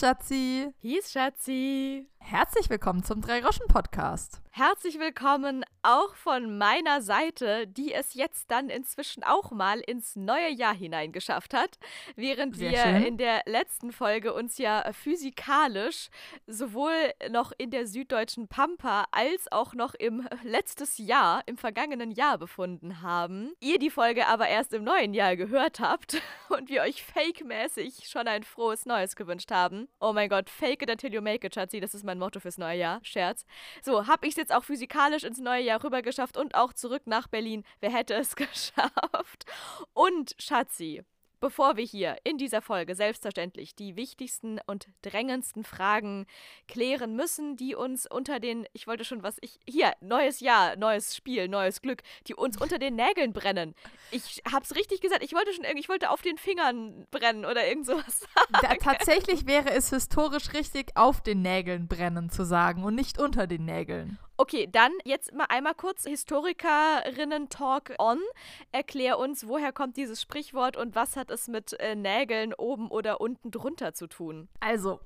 Schatzi. Hieß Schatzi. Herzlich willkommen zum Drei-Groschen-Podcast. Herzlich willkommen auch von meiner Seite, die es jetzt dann inzwischen auch mal ins neue Jahr hineingeschafft hat, während Sehr wir schön. in der letzten Folge uns ja physikalisch sowohl noch in der süddeutschen Pampa als auch noch im vergangenen Jahr befunden haben. Ihr die Folge aber erst im neuen Jahr gehört habt und wir euch fake-mäßig schon ein frohes Neues gewünscht haben. Oh mein Gott, fake it until you make it, Schatzi, das ist mein Motto fürs neue Jahr. Scherz. So, hab ich's jetzt auch physikalisch ins neue Jahr rüber geschafft und auch zurück nach Berlin. Wer hätte es geschafft? Und Schatzi, bevor wir hier in dieser Folge selbstverständlich die wichtigsten und drängendsten Fragen klären müssen, die uns neues Jahr, neues Spiel, neues Glück, die uns unter den Nägeln brennen. Ich hab's richtig gesagt, ich wollte auf den Fingern brennen oder irgend sowas sagen. Tatsächlich wäre es historisch richtig, auf den Nägeln brennen zu sagen und nicht unter den Nägeln. Okay, dann jetzt mal einmal kurz Historikerinnen-Talk on. Erklär uns, woher kommt dieses Sprichwort und was hat es mit Nägeln oben oder unten drunter zu tun? Also,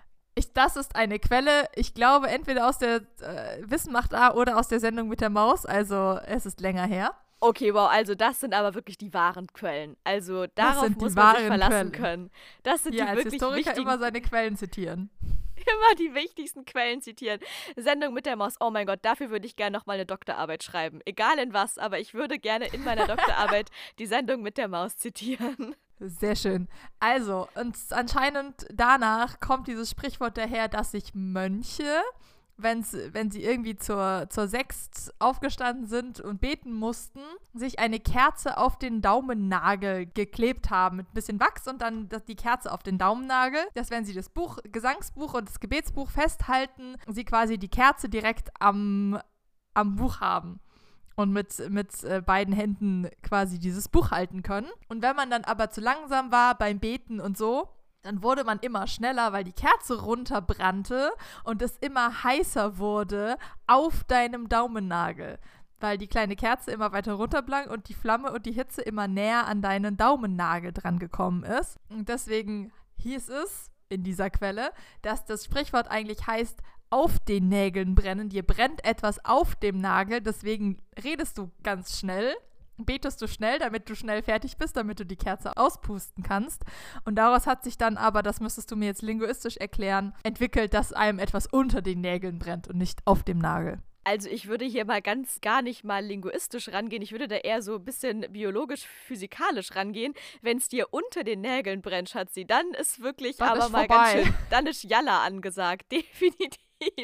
das ist eine Quelle, ich glaube, entweder aus der Wissen macht A oder aus der Sendung mit der Maus, also es ist länger her. Okay, wow, also das sind aber wirklich die wahren Quellen. Also darauf muss man sich verlassen können. Das sind die als wirklich Historiker wichtigen, immer seine Quellen zitieren. immer die wichtigsten Quellen zitieren. Sendung mit der Maus, oh mein Gott, dafür würde ich gerne nochmal eine Doktorarbeit schreiben. Egal in was, aber ich würde gerne in meiner Doktorarbeit die Sendung mit der Maus zitieren. Sehr schön. Also, und anscheinend danach kommt dieses Sprichwort daher, dass sich Mönche, wenn sie irgendwie zur Sext aufgestanden sind und beten mussten, sich eine Kerze auf den Daumennagel geklebt haben mit ein bisschen Wachs und dann die Kerze auf den Daumennagel, dass wenn sie das Gesangsbuch und das Gebetsbuch festhalten, sie quasi die Kerze direkt am Buch haben und mit beiden Händen quasi dieses Buch halten können. Und wenn man dann aber zu langsam war beim Beten und so, dann wurde man immer schneller, weil die Kerze runterbrannte und es immer heißer wurde auf deinem Daumennagel. Weil die kleine Kerze immer weiter runterblank und die Flamme und die Hitze immer näher an deinen Daumennagel dran gekommen ist. Und deswegen hieß es in dieser Quelle, dass das Sprichwort eigentlich heißt, auf den Nägeln brennen. Dir brennt etwas auf dem Nagel, deswegen redest du ganz schnell. Betest du schnell, damit du schnell fertig bist, damit du die Kerze auspusten kannst. Und daraus hat sich dann aber, das müsstest du mir jetzt linguistisch erklären, entwickelt, dass einem etwas unter den Nägeln brennt und nicht auf dem Nagel. Also ich würde hier mal gar nicht mal linguistisch rangehen. Ich würde da eher so ein bisschen biologisch-physikalisch rangehen. Wenn es dir unter den Nägeln brennt, Schatzi, dann ist wirklich Dann aber ist mal vorbei. ganz schön, dann ist Jalla angesagt, definitiv.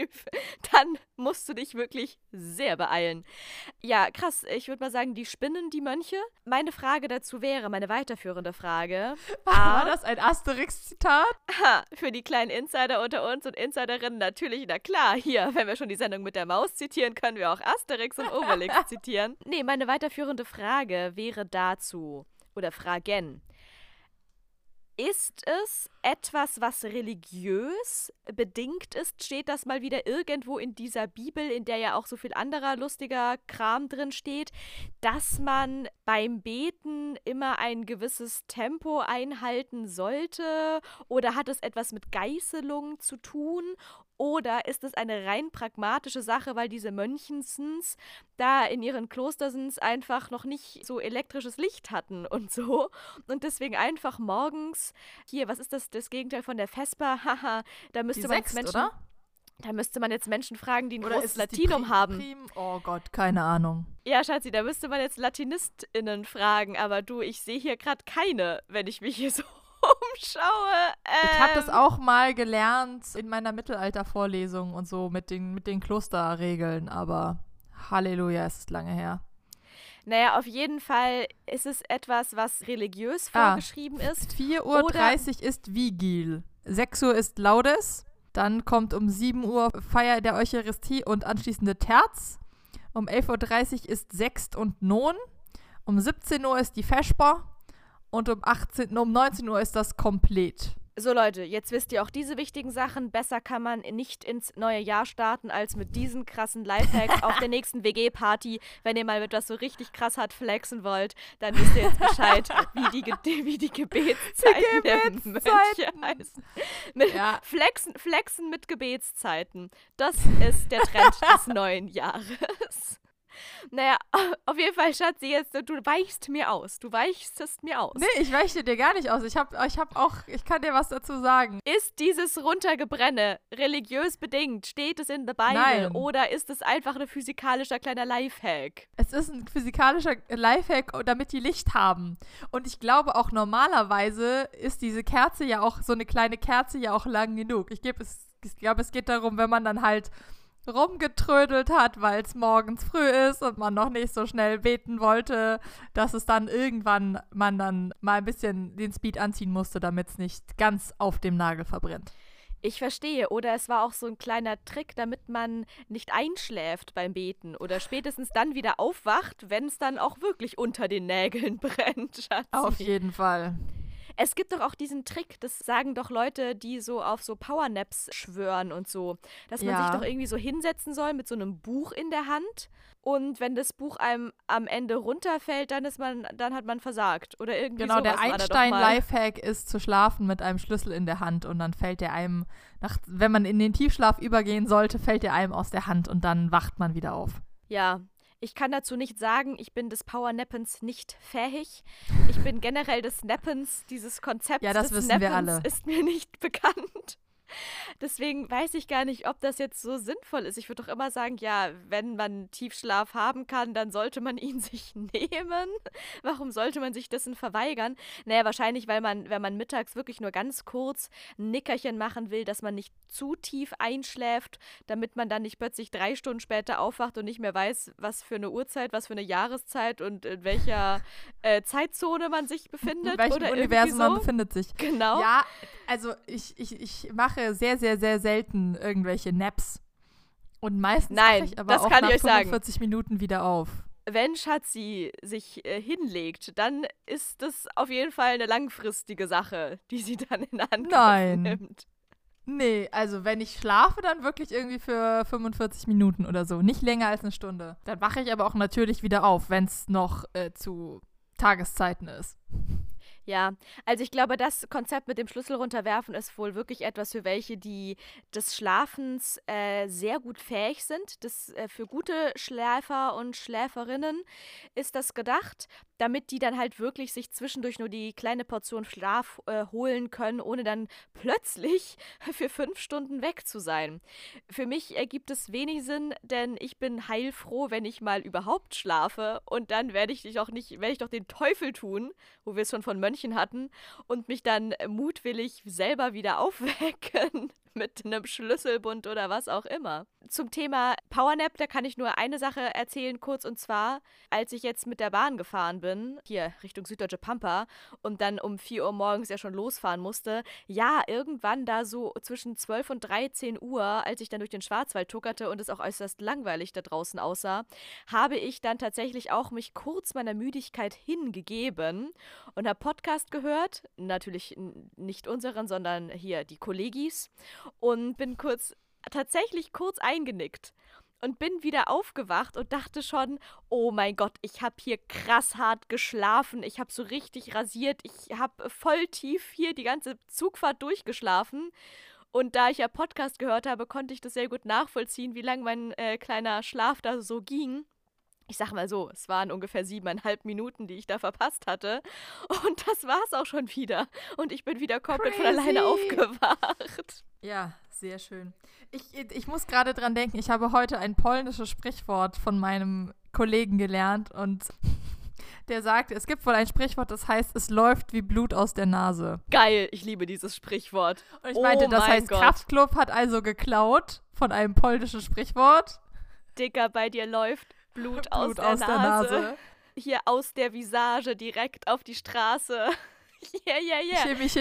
Dann musst du dich wirklich sehr beeilen. Ja, krass, ich würde mal sagen, die spinnen, die Mönche. Meine Frage dazu wäre, meine weiterführende Frage. War das ein Asterix-Zitat? Für die kleinen Insider unter uns und Insiderinnen natürlich, na klar, hier, wenn wir schon die Sendung mit der Maus zitieren, können wir auch Asterix und Obelix zitieren. Nee, meine weiterführende Frage wäre dazu, oder Fragen. Ist es etwas, was religiös bedingt ist? Steht das mal wieder irgendwo in dieser Bibel, in der ja auch so viel anderer lustiger Kram drin steht, dass man beim Beten immer ein gewisses Tempo einhalten sollte? Oder hat es etwas mit Geißelung zu tun? Oder ist es eine rein pragmatische Sache, weil diese Mönchensens da in ihren Klostersens einfach noch nicht so elektrisches Licht hatten und so und deswegen einfach morgens, hier, was ist das Gegenteil von der Vesper? Haha, da müsste man jetzt Menschen, oder? Da müsste man jetzt Menschen fragen, die ein Oder großes ist es die Latinum haben. Oh Gott, keine Ahnung. Ja, Schatzi, da müsste man jetzt LatinistInnen fragen, aber du, ich sehe hier gerade keine, wenn ich mich hier so umschaue. Ich habe das auch mal gelernt in meiner Mittelaltervorlesung und so mit den Klosterregeln, aber Halleluja, es ist lange her. Naja, auf jeden Fall ist es etwas, was religiös vorgeschrieben ist. 4:30 Uhr ist Vigil. 6 Uhr ist Laudes. Dann kommt um 7 Uhr Feier der Eucharistie und anschließende Terz. Um 11:30 Uhr ist Sext und Non. Um 17 Uhr ist die Vesper. Und um 19 Uhr ist das Komplett. So Leute, jetzt wisst ihr auch diese wichtigen Sachen. Besser kann man nicht ins neue Jahr starten, als mit diesen krassen Lifehacks auf der nächsten WG-Party. Wenn ihr mal etwas so richtig krass hart flexen wollt, dann wisst ihr jetzt Bescheid, wie die Gebetszeiten der Mönche heißen. Flexen mit Gebetszeiten. Das ist der Trend des neuen Jahres. Naja, auf jeden Fall, Schatzi, jetzt, du weichst mir aus. Du weichstest mir aus. Nee, ich weiche dir gar nicht aus. Ich kann dir was dazu sagen. Ist dieses Runtergebrenne religiös bedingt? Steht es in der Bibel? Nein. Oder ist es einfach ein physikalischer kleiner Lifehack? Es ist ein physikalischer Lifehack, damit die Licht haben. Und ich glaube auch normalerweise ist diese Kerze ja auch, so eine kleine Kerze ja auch lang genug. Ich glaube, es geht darum, wenn man dann halt rumgetrödelt hat, weil es morgens früh ist und man noch nicht so schnell beten wollte, dass es dann irgendwann man dann mal ein bisschen den Speed anziehen musste, damit es nicht ganz auf dem Nagel verbrennt. Ich verstehe. Oder es war auch so ein kleiner Trick, damit man nicht einschläft beim Beten oder spätestens dann wieder aufwacht, wenn es dann auch wirklich unter den Nägeln brennt, Schatzi. Auf jeden Fall. Es gibt doch auch diesen Trick, das sagen doch Leute, die so auf so Powernaps schwören und so, dass man sich doch irgendwie so hinsetzen soll mit so einem Buch in der Hand und wenn das Buch einem am Ende runterfällt, dann hat man versagt oder irgendwie genau, sowas. Genau, der Einstein-Lifehack ist zu schlafen mit einem Schlüssel in der Hand und dann fällt der einem, wenn man in den Tiefschlaf übergehen sollte, fällt der einem aus der Hand und dann wacht man wieder auf. Ja. Ich kann dazu nicht sagen, ich bin des Powernappens nicht fähig. Ich bin generell des Nappens, dieses Konzept des des Nappens wir alle. Ist mir nicht bekannt. Deswegen weiß ich gar nicht, ob das jetzt so sinnvoll ist. Ich würde doch immer sagen, ja, wenn man Tiefschlaf haben kann, dann sollte man ihn sich nehmen. Warum sollte man sich dessen verweigern? Naja, wahrscheinlich, weil wenn man mittags wirklich nur ganz kurz ein Nickerchen machen will, dass man nicht zu tief einschläft, damit man dann nicht plötzlich 3 Stunden später aufwacht und nicht mehr weiß, was für eine Uhrzeit, was für eine Jahreszeit und in welcher Zeitzone man sich befindet. In welchem oder Universum so. Man befindet sich. Genau. Ja, also ich mache sehr, sehr, sehr selten irgendwelche Naps. Und meistens wache ich aber auch nach 45 Minuten wieder auf. Wenn Schatzi sich hinlegt, dann ist das auf jeden Fall eine langfristige Sache, die sie dann in Angriff nimmt. Nee, also wenn ich schlafe, dann wirklich irgendwie für 45 Minuten oder so. Nicht länger als eine Stunde. Dann wache ich aber auch natürlich wieder auf, wenn es noch zu Tageszeiten ist. Ja, also ich glaube, das Konzept mit dem Schlüssel runterwerfen ist wohl wirklich etwas für welche, die des Schlafens sehr gut fähig sind. Das, für gute Schläfer und Schläferinnen ist das gedacht, damit die dann halt wirklich sich zwischendurch nur die kleine Portion Schlaf holen können, ohne dann plötzlich für 5 Stunden weg zu sein. Für mich ergibt es wenig Sinn, denn ich bin heilfroh, wenn ich mal überhaupt schlafe und dann werde ich doch den Teufel tun, wo wir es schon von Mönchen hatten, und mich dann mutwillig selber wieder aufwecken mit einem Schlüsselbund oder was auch immer. Zum Thema Powernap, da kann ich nur eine Sache erzählen, kurz, und zwar, als ich jetzt mit der Bahn gefahren bin, hier Richtung Süddeutsche Pampa, und dann um 4 Uhr morgens ja schon losfahren musste, ja, irgendwann da so zwischen 12 und 13 Uhr, als ich dann durch den Schwarzwald tuckerte und es auch äußerst langweilig da draußen aussah, habe ich dann tatsächlich auch mich kurz meiner Müdigkeit hingegeben und habe Podcast gehört, natürlich nicht unseren, sondern hier die Kollegis, und bin tatsächlich kurz eingenickt und bin wieder aufgewacht und dachte schon, oh mein Gott, ich habe hier krass hart geschlafen, ich habe so richtig rasiert, ich habe voll tief hier die ganze Zugfahrt durchgeschlafen. Und da ich ja Podcast gehört habe, konnte ich das sehr gut nachvollziehen, wie lang mein kleiner Schlaf da so ging. Ich sag mal so, es waren ungefähr 7,5 Minuten, die ich da verpasst hatte. Und das war's auch schon wieder. Und ich bin wieder komplett von alleine aufgewacht. Ja, sehr schön. Ich muss gerade dran denken, ich habe heute ein polnisches Sprichwort von meinem Kollegen gelernt. Und der sagte, es gibt wohl ein Sprichwort, das heißt, es läuft wie Blut aus der Nase. Geil, ich liebe dieses Sprichwort. Und ich meinte, das heißt, Gott. Kraftklub hat also geklaut von einem polnischen Sprichwort. Dicker, bei dir läuft Blut aus der Nase. Hier aus der Visage direkt auf die Straße. Chemie,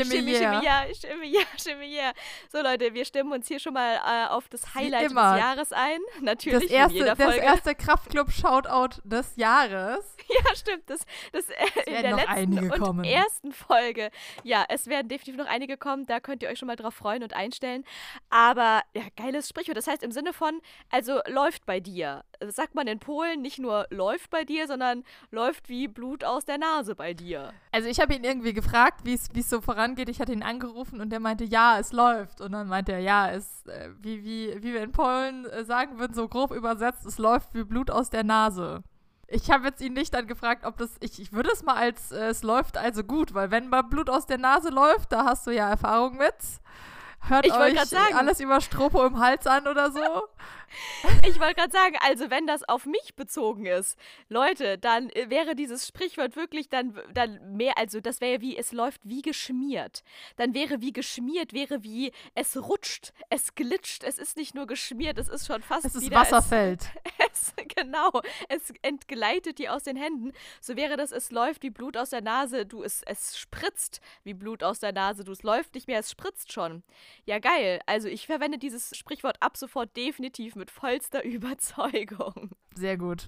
yeah. So, Leute, wir stimmen uns hier schon mal auf das Highlight des immer. Jahres ein. Natürlich, Das in jeder Folge. erste Kraftclub-Shoutout des Jahres. Ja, stimmt. Das in der noch letzten einige und kommen. ersten Folge. Ja, es werden definitiv noch einige kommen. Da könnt ihr euch schon mal drauf freuen und einstellen. Aber, ja, geiles Sprichwort. Das heißt im Sinne von, also läuft bei dir. Das sagt man in Polen, nicht nur läuft bei dir, sondern läuft wie Blut aus der Nase bei dir. Also ich habe ihn irgendwie gefragt, wie es so vorangeht. Ich hatte ihn angerufen und der meinte, ja, es läuft. Und dann meinte er, ja, wie wir in Polen sagen würden, so grob übersetzt, es läuft wie Blut aus der Nase. Ich habe jetzt ihn nicht dann gefragt, ob das, ich würde es mal als, es läuft also gut, weil wenn mal Blut aus der Nase läuft, da hast du ja Erfahrung mit. Hört euch alles über Stropo im Hals an oder so. Ich wollte gerade sagen, also wenn das auf mich bezogen ist, Leute, dann wäre dieses Sprichwort wirklich dann mehr, also das wäre wie, es läuft wie geschmiert. Dann wäre wie geschmiert, wäre wie, es rutscht, es glitscht, es ist nicht nur geschmiert, es ist schon fast es ist wieder... Wasserfeld. Genau, es entgleitet dir aus den Händen. So wäre das, es läuft wie Blut aus der Nase, es spritzt wie Blut aus der Nase, es läuft nicht mehr, es spritzt schon. Ja, geil. Also ich verwende dieses Sprichwort ab sofort definitiv mit vollster Überzeugung. Sehr gut.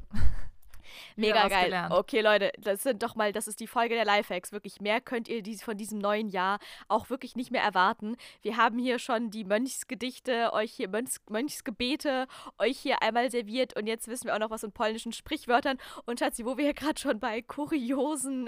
Mega geil. Gelernt. Okay, Leute, das ist die Folge der Lifehacks. Wirklich, mehr könnt ihr von diesem neuen Jahr auch wirklich nicht mehr erwarten. Wir haben hier schon die Mönchsgedichte, Mönchsgebete euch hier einmal serviert und jetzt wissen wir auch noch was von polnischen Sprichwörtern. Und Schatzi, wo wir hier gerade schon bei kuriosen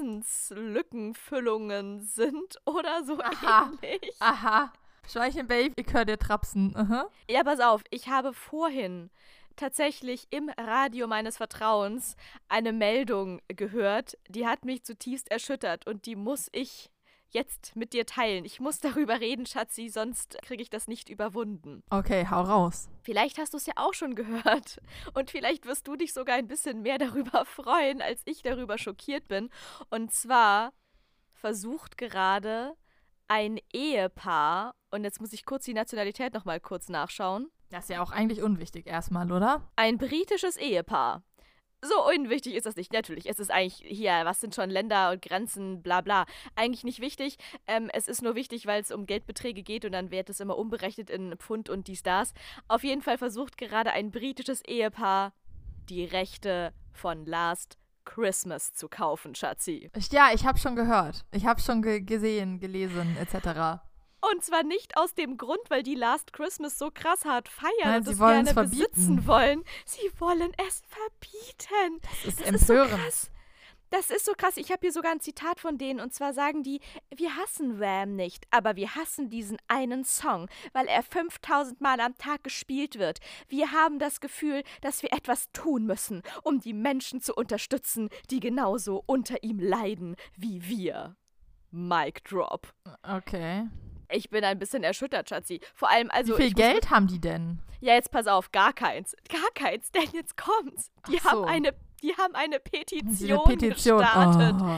Wissenslückenfüllungen sind oder so ähnlich. Aha. Schweichenbabe, ich höre dir trapsen. Ja, pass auf, ich habe vorhin tatsächlich im Radio meines Vertrauens eine Meldung gehört, die hat mich zutiefst erschüttert und die muss ich jetzt mit dir teilen. Ich muss darüber reden, Schatzi, sonst kriege ich das nicht überwunden. Okay, hau raus. Vielleicht hast du es ja auch schon gehört und vielleicht wirst du dich sogar ein bisschen mehr darüber freuen, als ich darüber schockiert bin. Und zwar versucht gerade ein Ehepaar, und jetzt muss ich kurz die Nationalität nochmal kurz nachschauen. Das ist ja auch eigentlich unwichtig erstmal, oder? Ein britisches Ehepaar. So unwichtig ist das nicht. Natürlich, es ist eigentlich hier, was sind schon Länder und Grenzen, bla bla. Eigentlich nicht wichtig. Es ist nur wichtig, weil es um Geldbeträge geht und dann wird es immer umberechnet in Pfund und dies, das. Auf jeden Fall versucht gerade ein britisches Ehepaar, die Rechte von Last Christmas zu kaufen, Schatzi. Ja, ich habe schon gehört. Ich habe schon gesehen, gelesen, etc. Und zwar nicht aus dem Grund, weil die Last Christmas so krass hart feiern Nein, und sie es wollen gerne es besitzen wollen. Sie wollen es verbieten. Das ist empörend. So krass. Das ist so krass. Ich habe hier sogar ein Zitat von denen und zwar sagen die, wir hassen Wham nicht, aber wir hassen diesen einen Song, weil er 5000 Mal am Tag gespielt wird. Wir haben das Gefühl, dass wir etwas tun müssen, um die Menschen zu unterstützen, die genauso unter ihm leiden wie wir. Mic drop. Okay. Ich bin ein bisschen erschüttert, Schatzi. Vor allem, also... Wie viel Geld haben die denn? Ja, jetzt pass auf, gar keins. Gar keins, denn jetzt kommt's. Die haben eine Petition gestartet. Oh.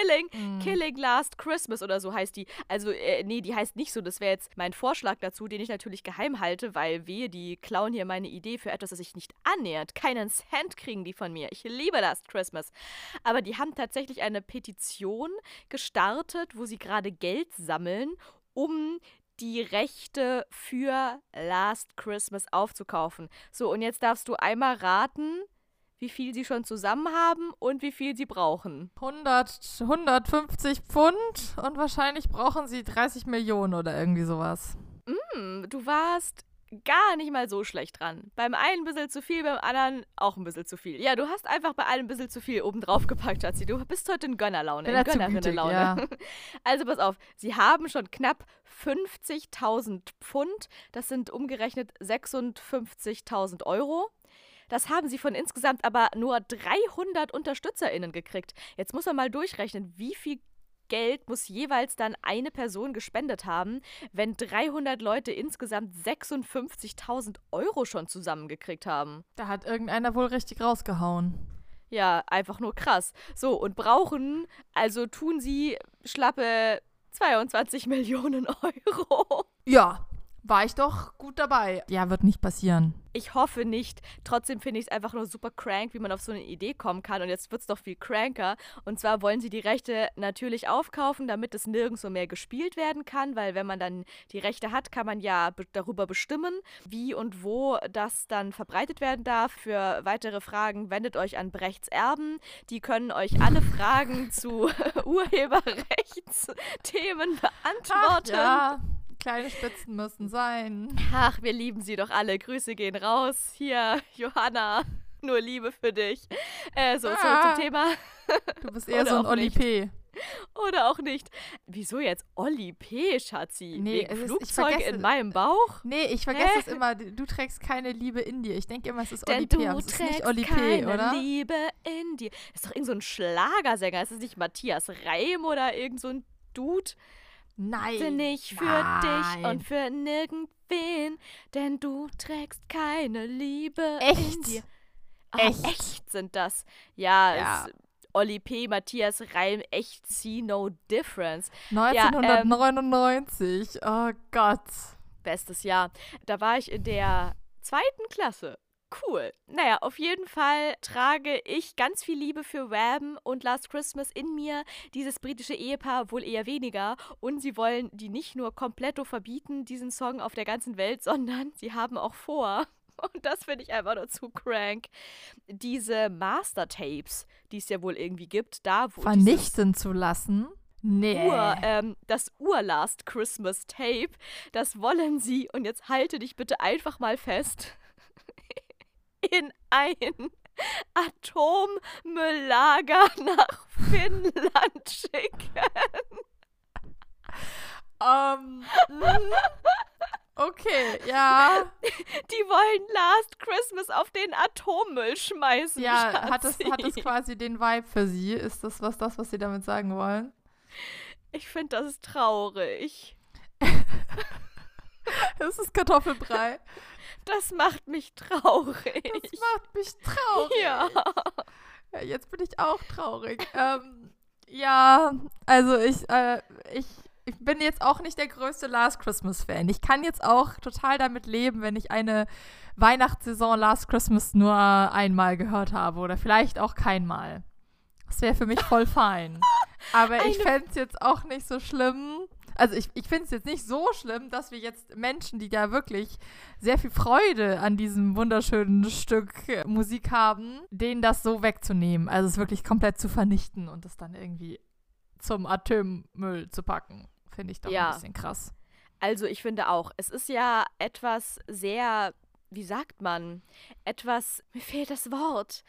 Killing Last Christmas oder so heißt die. Also, nee, die heißt nicht so. Das wäre jetzt mein Vorschlag dazu, den ich natürlich geheim halte, weil die klauen hier meine Idee für etwas, das sich nicht annähert. Keinen Cent kriegen die von mir. Ich liebe Last Christmas. Aber die haben tatsächlich eine Petition gestartet, wo sie gerade Geld sammeln, um die Rechte für Last Christmas aufzukaufen. So, und jetzt darfst du einmal raten, wie viel sie schon zusammen haben und wie viel sie brauchen. 150 Pfund und wahrscheinlich brauchen sie 30 Millionen oder irgendwie sowas. Du warst gar nicht mal so schlecht dran. Beim einen ein bisschen zu viel, beim anderen auch ein bisschen zu viel. Ja, du hast einfach bei allem ein bisschen zu viel obendrauf gepackt, Schatzi. Du bist heute in Gönnerlaune, in Gönnerinnenlaune. Ja. Also pass auf, sie haben schon knapp 50.000 Pfund. Das sind umgerechnet 56.000 Euro. Das haben sie von insgesamt aber nur 300 UnterstützerInnen gekriegt. Jetzt muss man mal durchrechnen, wie viel Geld muss jeweils dann eine Person gespendet haben, wenn 300 Leute insgesamt 56.000 Euro schon zusammengekriegt haben. Da hat irgendeiner wohl richtig rausgehauen. Ja, einfach nur krass. So, und tun sie schlappe 22 Millionen Euro. Ja, War ich doch gut dabei. Ja, wird nicht passieren. Ich hoffe nicht. Trotzdem finde ich es einfach nur super crank, wie man auf so eine Idee kommen kann. Und jetzt wird es doch viel cranker. Und zwar wollen sie die Rechte natürlich aufkaufen, damit es nirgendwo mehr gespielt werden kann. Weil wenn man dann die Rechte hat, kann man ja darüber bestimmen, wie und wo das dann verbreitet werden darf. Für weitere Fragen wendet euch an Brechts Erben. Die können euch alle Fragen zu Urheberrechtsthemen beantworten. Ach, ja. Kleine Spitzen müssen sein. Ach, wir lieben sie doch alle. Grüße gehen raus. Hier, Johanna, nur Liebe für dich. Zurück zum Thema. Du bist eher so ein Oli P. Oder auch nicht. Wieso jetzt Oli P, Schatzi? Nee, wegen Flugzeuge in meinem Bauch? Nee, ich vergesse es immer. Du trägst keine Liebe in dir. Ich denke immer, es ist Oli P. Denn du trägst nicht Oli P, keine oder? Liebe in dir. Das ist doch irgend so ein Schlagersänger. Ist das nicht Matthias Reim oder irgend so ein Dude? Nein. Bin ich für dich und für nirgendwen, denn du trägst keine Liebe in dir. Echt sind das. Ja. Oli P., Matthias Reim, echt see no difference. 1999, oh Gott. Bestes Jahr. Da war ich in der 2. Klasse. Cool. Naja, auf jeden Fall trage ich ganz viel Liebe für Wham und Last Christmas in mir. Dieses britische Ehepaar wohl eher weniger. Und sie wollen die nicht nur kompletto verbieten, diesen Song auf der ganzen Welt, sondern sie haben auch vor, und das finde ich einfach nur zu crank, diese Master-Tapes, die es ja wohl irgendwie gibt, da wo vernichten zu lassen? Nee. Das Last Christmas Tape, das wollen sie, und jetzt halte dich bitte einfach mal fest, in ein Atommülllager nach Finnland schicken. Okay, ja. Die wollen Last Christmas auf den Atommüll schmeißen. Ja, hat es quasi den Vibe für sie? Ist das, was sie damit sagen wollen? Ich finde, das ist traurig. Das ist Kartoffelbrei. Das macht mich traurig. Das macht mich traurig. Ja. Ja, jetzt bin ich auch traurig. Ja, also ich bin jetzt auch nicht der größte Last Christmas-Fan. Ich kann jetzt auch total damit leben, wenn ich eine Weihnachtssaison Last Christmas nur einmal gehört habe oder vielleicht auch keinmal. Das wäre für mich voll fein. Aber ich fände es jetzt auch nicht so schlimm. Also ich finde es jetzt nicht so schlimm, dass wir jetzt Menschen, die da wirklich sehr viel Freude an diesem wunderschönen Stück Musik haben, denen das so wegzunehmen. Also es wirklich komplett zu vernichten und es dann irgendwie zum Atommüll zu packen. Finde ich doch ein bisschen krass. Also ich finde auch, es ist ja etwas sehr, wie sagt man, mir fehlt das Wort,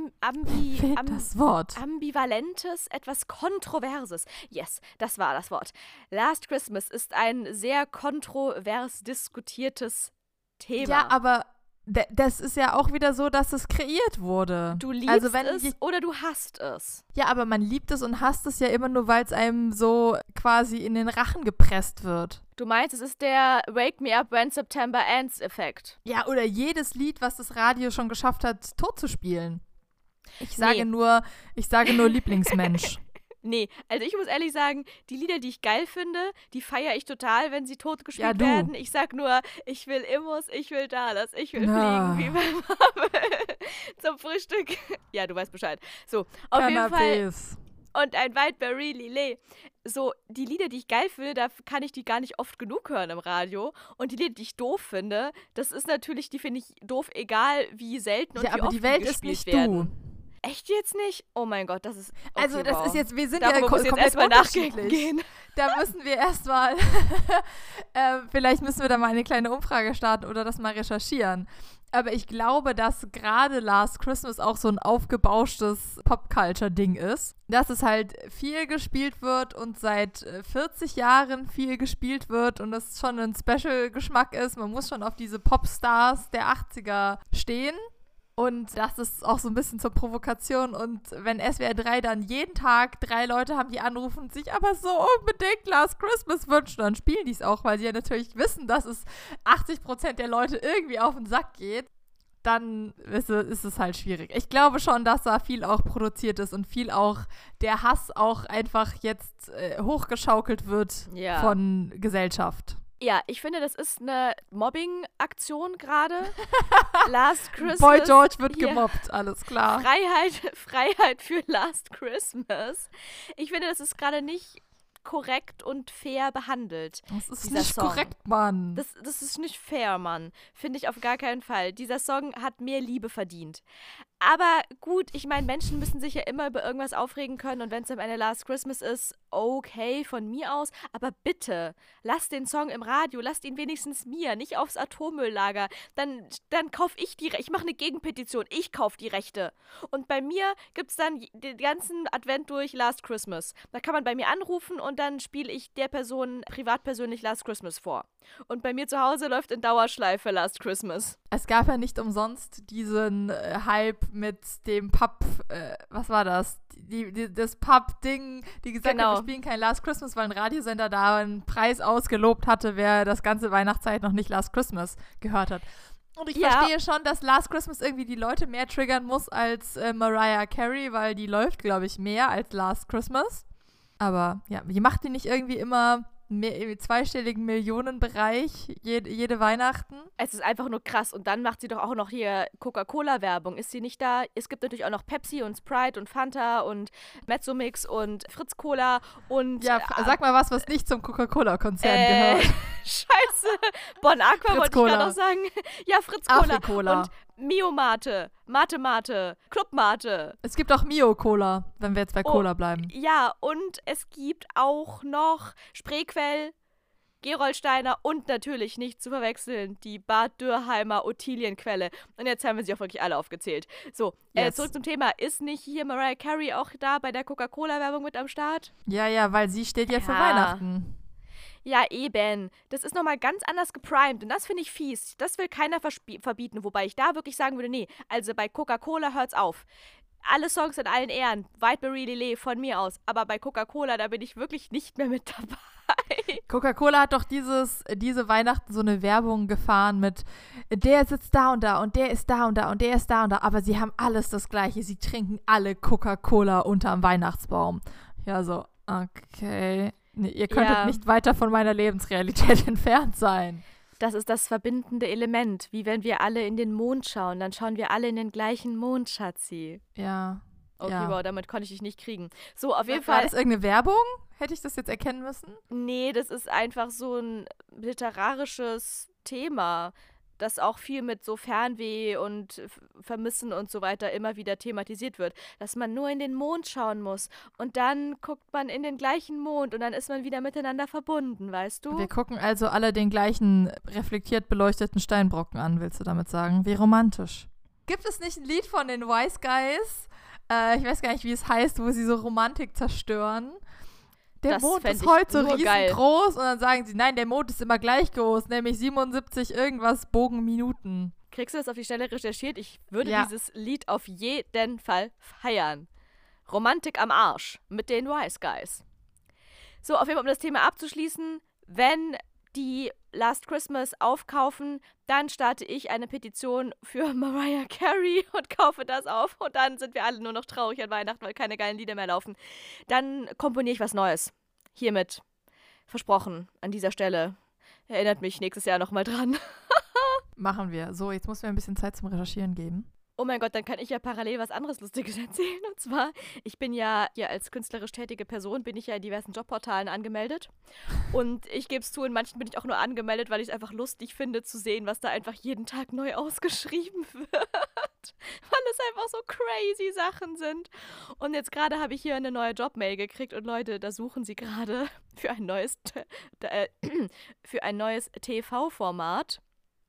ambivalentes, etwas Kontroverses. Yes, das war das Wort. Last Christmas ist ein sehr kontrovers diskutiertes Thema. Ja, aber das ist ja auch wieder so, dass es kreiert wurde. Du liebst es oder du hasst es. Ja, aber man liebt es und hasst es ja immer nur, weil es einem so quasi in den Rachen gepresst wird. Du meinst, es ist der Wake Me Up When September Ends Effekt. Ja, oder jedes Lied, was das Radio schon geschafft hat, tot zu spielen. Ich sage nur Lieblingsmensch. Nee, also ich muss ehrlich sagen, die Lieder, die ich geil finde, die feiere ich total, wenn sie tot gespielt werden. Ich sag nur, ich will Immos, ich will Dallas, ich will fliegen wie bei Marvel zum Frühstück. Ja, du weißt Bescheid. So, auf jeden Fall. Und ein Wildberry Lillet. So, die Lieder, die ich geil finde, da kann ich die gar nicht oft genug hören im Radio. Und die Lieder, die ich doof finde, das ist natürlich, die finde ich doof, egal wie selten und wie oft die Welt gespielt werden. Du. Echt jetzt nicht? Oh mein Gott, das ist. Okay, also, das ist jetzt, wir sind ja komplett unterschiedlich. Da müssen wir erstmal, vielleicht müssen wir da mal eine kleine Umfrage starten oder das mal recherchieren. Aber ich glaube, dass gerade Last Christmas auch so ein aufgebauschtes Pop-Culture-Ding ist. Dass es halt viel gespielt wird und seit 40 Jahren viel gespielt wird und das schon ein Special-Geschmack ist. Man muss schon auf diese Popstars der 80er stehen. Und das ist auch so ein bisschen zur Provokation. Und wenn SWR 3 dann jeden Tag 3 Leute haben, die anrufen und sich aber so unbedingt Last Christmas wünschen, dann spielen die es auch, weil sie ja natürlich wissen, dass es 80% der Leute irgendwie auf den Sack geht. Dann ist es halt schwierig. Ich glaube schon, dass da viel auch produziert ist und viel auch der Hass auch einfach jetzt hochgeschaukelt wird von Gesellschaft. Ja, ich finde, das ist eine Mobbing-Aktion gerade. Last Christmas. Boy George wird hier. gemobbt, alles klar. Freiheit für Last Christmas. Ich finde, das ist gerade nicht korrekt und fair behandelt. Das ist dieser nicht Song. korrekt, Mann. Das ist nicht fair, Mann. Finde ich auf gar keinen Fall. Dieser Song hat mehr Liebe verdient. Aber gut, ich meine, Menschen müssen sich ja immer über irgendwas aufregen können und wenn es am Ende Last Christmas ist, okay, von mir aus. Aber bitte, lasst den Song im Radio, lasst ihn wenigstens mir, nicht aufs Atommülllager. Dann kaufe ich die Rechte. Ich mache eine Gegenpetition, ich kaufe die Rechte. Und bei mir gibt es dann den ganzen Advent durch Last Christmas. Da kann man bei mir anrufen und dann spiele ich der Person privatpersönlich Last Christmas vor. Und bei mir zu Hause läuft in Dauerschleife Last Christmas. Es gab ja nicht umsonst diesen Hype mit dem Pub, was war das? Das Pub-Ding, die gesagt haben, wir spielen kein Last Christmas, weil ein Radiosender da einen Preis ausgelobt hatte, wer das ganze Weihnachtszeit noch nicht Last Christmas gehört hat. Und ich verstehe schon, dass Last Christmas irgendwie die Leute mehr triggern muss als Mariah Carey, weil die läuft, glaube ich, mehr als Last Christmas. Aber ja, die macht die nicht irgendwie immer im zweistelligen Millionenbereich jede Weihnachten? Es ist einfach nur krass. Und dann macht sie doch auch noch hier Coca-Cola-Werbung. Ist sie nicht da? Es gibt natürlich auch noch Pepsi und Sprite und Fanta und Mezzomix und Fritz Cola und... Ja, sag mal was nicht zum Coca-Cola-Konzern gehört. Scheiße. Bon Aqua wollte ich gerade noch sagen. Ja, Fritz Cola. Afri-Cola. Und Mio Mate, Mate, Club Mate. Es gibt auch Mio Cola, wenn wir jetzt bei Cola bleiben. Ja, und es gibt auch noch Spreequell, Gerolsteiner und natürlich nicht zu verwechseln die Bad Dürrheimer Ottilienquelle. Und jetzt haben wir sie auch wirklich alle aufgezählt. So, yes. Zurück zum Thema. Ist nicht hier Mariah Carey auch da bei der Coca-Cola-Werbung mit am Start? Ja, weil sie steht ja für Weihnachten. Ja, eben. Das ist nochmal ganz anders geprimed und das finde ich fies. Das will keiner verbieten, wobei ich da wirklich sagen würde, nee, also bei Coca-Cola hört's auf. Alle Songs in allen Ehren, Whiteberry Lillet von mir aus, aber bei Coca-Cola, da bin ich wirklich nicht mehr mit dabei. Coca-Cola hat doch diese Weihnachten so eine Werbung gefahren mit der sitzt da und der ist da und da und der ist da und da, aber sie haben alles das Gleiche, sie trinken alle Coca-Cola unterm Weihnachtsbaum. Ja, so, okay. Nee, ihr könntet nicht weiter von meiner Lebensrealität entfernt sein. Das ist das verbindende Element, wie wenn wir alle in den Mond schauen, dann schauen wir alle in den gleichen Mond, Schatzi. Ja. Okay, wow, damit konnte ich dich nicht kriegen. So, auf jeden Fall. War das irgendeine Werbung? Hätte ich das jetzt erkennen müssen? Nee, das ist einfach so ein literarisches Thema, das auch viel mit so Fernweh und Vermissen und so weiter immer wieder thematisiert wird. Dass man nur in den Mond schauen muss und dann guckt man in den gleichen Mond und dann ist man wieder miteinander verbunden, weißt du? Wir gucken also alle den gleichen reflektiert beleuchteten Steinbrocken an, willst du damit sagen? Wie romantisch. Gibt es nicht ein Lied von den Wise Guys? Ich weiß gar nicht, wie es heißt, wo sie so Romantik zerstören. Der Mond ist heute so riesengroß und dann sagen sie, nein, der Mond ist immer gleich groß, nämlich 77 irgendwas Bogenminuten. Kriegst du das auf die Stelle recherchiert? Ich würde dieses Lied auf jeden Fall feiern. Romantik am Arsch mit den Wise Guys. So, auf jeden Fall, um das Thema abzuschließen, wenn die Last Christmas aufkaufen, dann starte ich eine Petition für Mariah Carey und kaufe das auf und dann sind wir alle nur noch traurig an Weihnachten, weil keine geilen Lieder mehr laufen. Dann komponiere ich was Neues. Hiermit. Versprochen, an dieser Stelle. Erinnert mich nächstes Jahr nochmal dran. Machen wir. So, jetzt muss mir ein bisschen Zeit zum Recherchieren geben. Oh mein Gott, dann kann ich ja parallel was anderes Lustiges erzählen. Und zwar, ich bin ja hier als künstlerisch tätige Person, bin ich ja in diversen Jobportalen angemeldet. Und ich gebe es zu, in manchen bin ich auch nur angemeldet, weil ich es einfach lustig finde zu sehen, was da einfach jeden Tag neu ausgeschrieben wird. Weil es einfach so crazy Sachen sind. Und jetzt gerade habe ich hier eine neue Jobmail gekriegt und Leute, da suchen sie gerade für ein neues TV-Format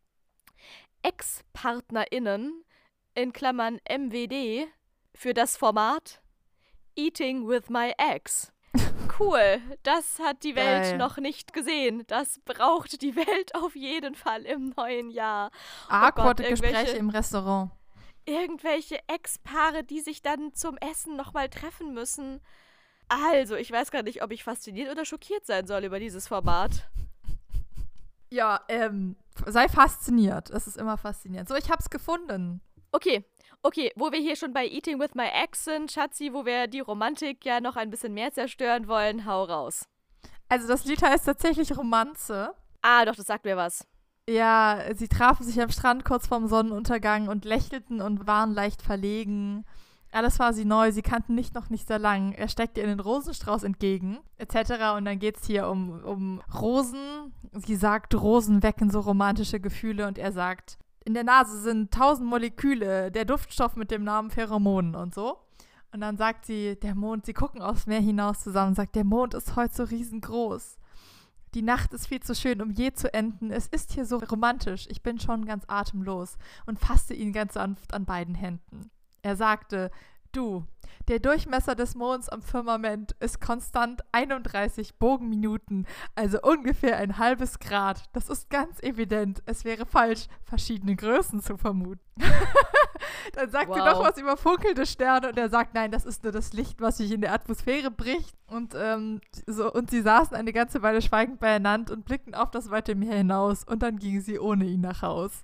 Ex-PartnerInnen in Klammern MWD für das Format Eating with My Ex. Cool, das hat die Welt noch nicht gesehen. Das braucht die Welt auf jeden Fall im neuen Jahr. Gespräche im Restaurant. Irgendwelche Ex-Paare, die sich dann zum Essen nochmal treffen müssen. Also, ich weiß gar nicht, ob ich fasziniert oder schockiert sein soll über dieses Format. Ja, sei fasziniert. Es ist immer faszinierend. So, ich hab's gefunden. Okay, wo wir hier schon bei Eating with My Ex sind, Schatzi, wo wir die Romantik ja noch ein bisschen mehr zerstören wollen, hau raus. Also das Lied heißt tatsächlich Romanze Ah, doch, das sagt mir was. Ja, sie trafen sich am Strand kurz vorm Sonnenuntergang und lächelten und waren leicht verlegen. Alles war sie neu, sie kannten noch nicht sehr lang. Er steckte ihr einen Rosenstrauß entgegen, etc. Und dann geht es hier um Rosen. Sie sagt, Rosen wecken so romantische Gefühle und er sagt, in der Nase sind 1000 Moleküle, der Duftstoff mit dem Namen Pheromonen und so. Und dann sagt sie, der Mond, sie gucken aufs Meer hinaus zusammen, sagt, der Mond ist heute so riesengroß. Die Nacht ist viel zu schön, um je zu enden. Es ist hier so romantisch. Ich bin schon ganz atemlos und fasste ihn ganz sanft an beiden Händen. Er sagte, du, der Durchmesser des Monds am Firmament ist konstant 31 Bogenminuten, also ungefähr ein halbes Grad. Das ist ganz evident. Es wäre falsch, verschiedene Größen zu vermuten. Dann sagt sie noch was über funkelnde Sterne und er sagt, nein, das ist nur das Licht, was sich in der Atmosphäre bricht. Und sie saßen eine ganze Weile schweigend beieinander und blickten auf das weite Meer hinaus und dann gingen sie ohne ihn nach Haus.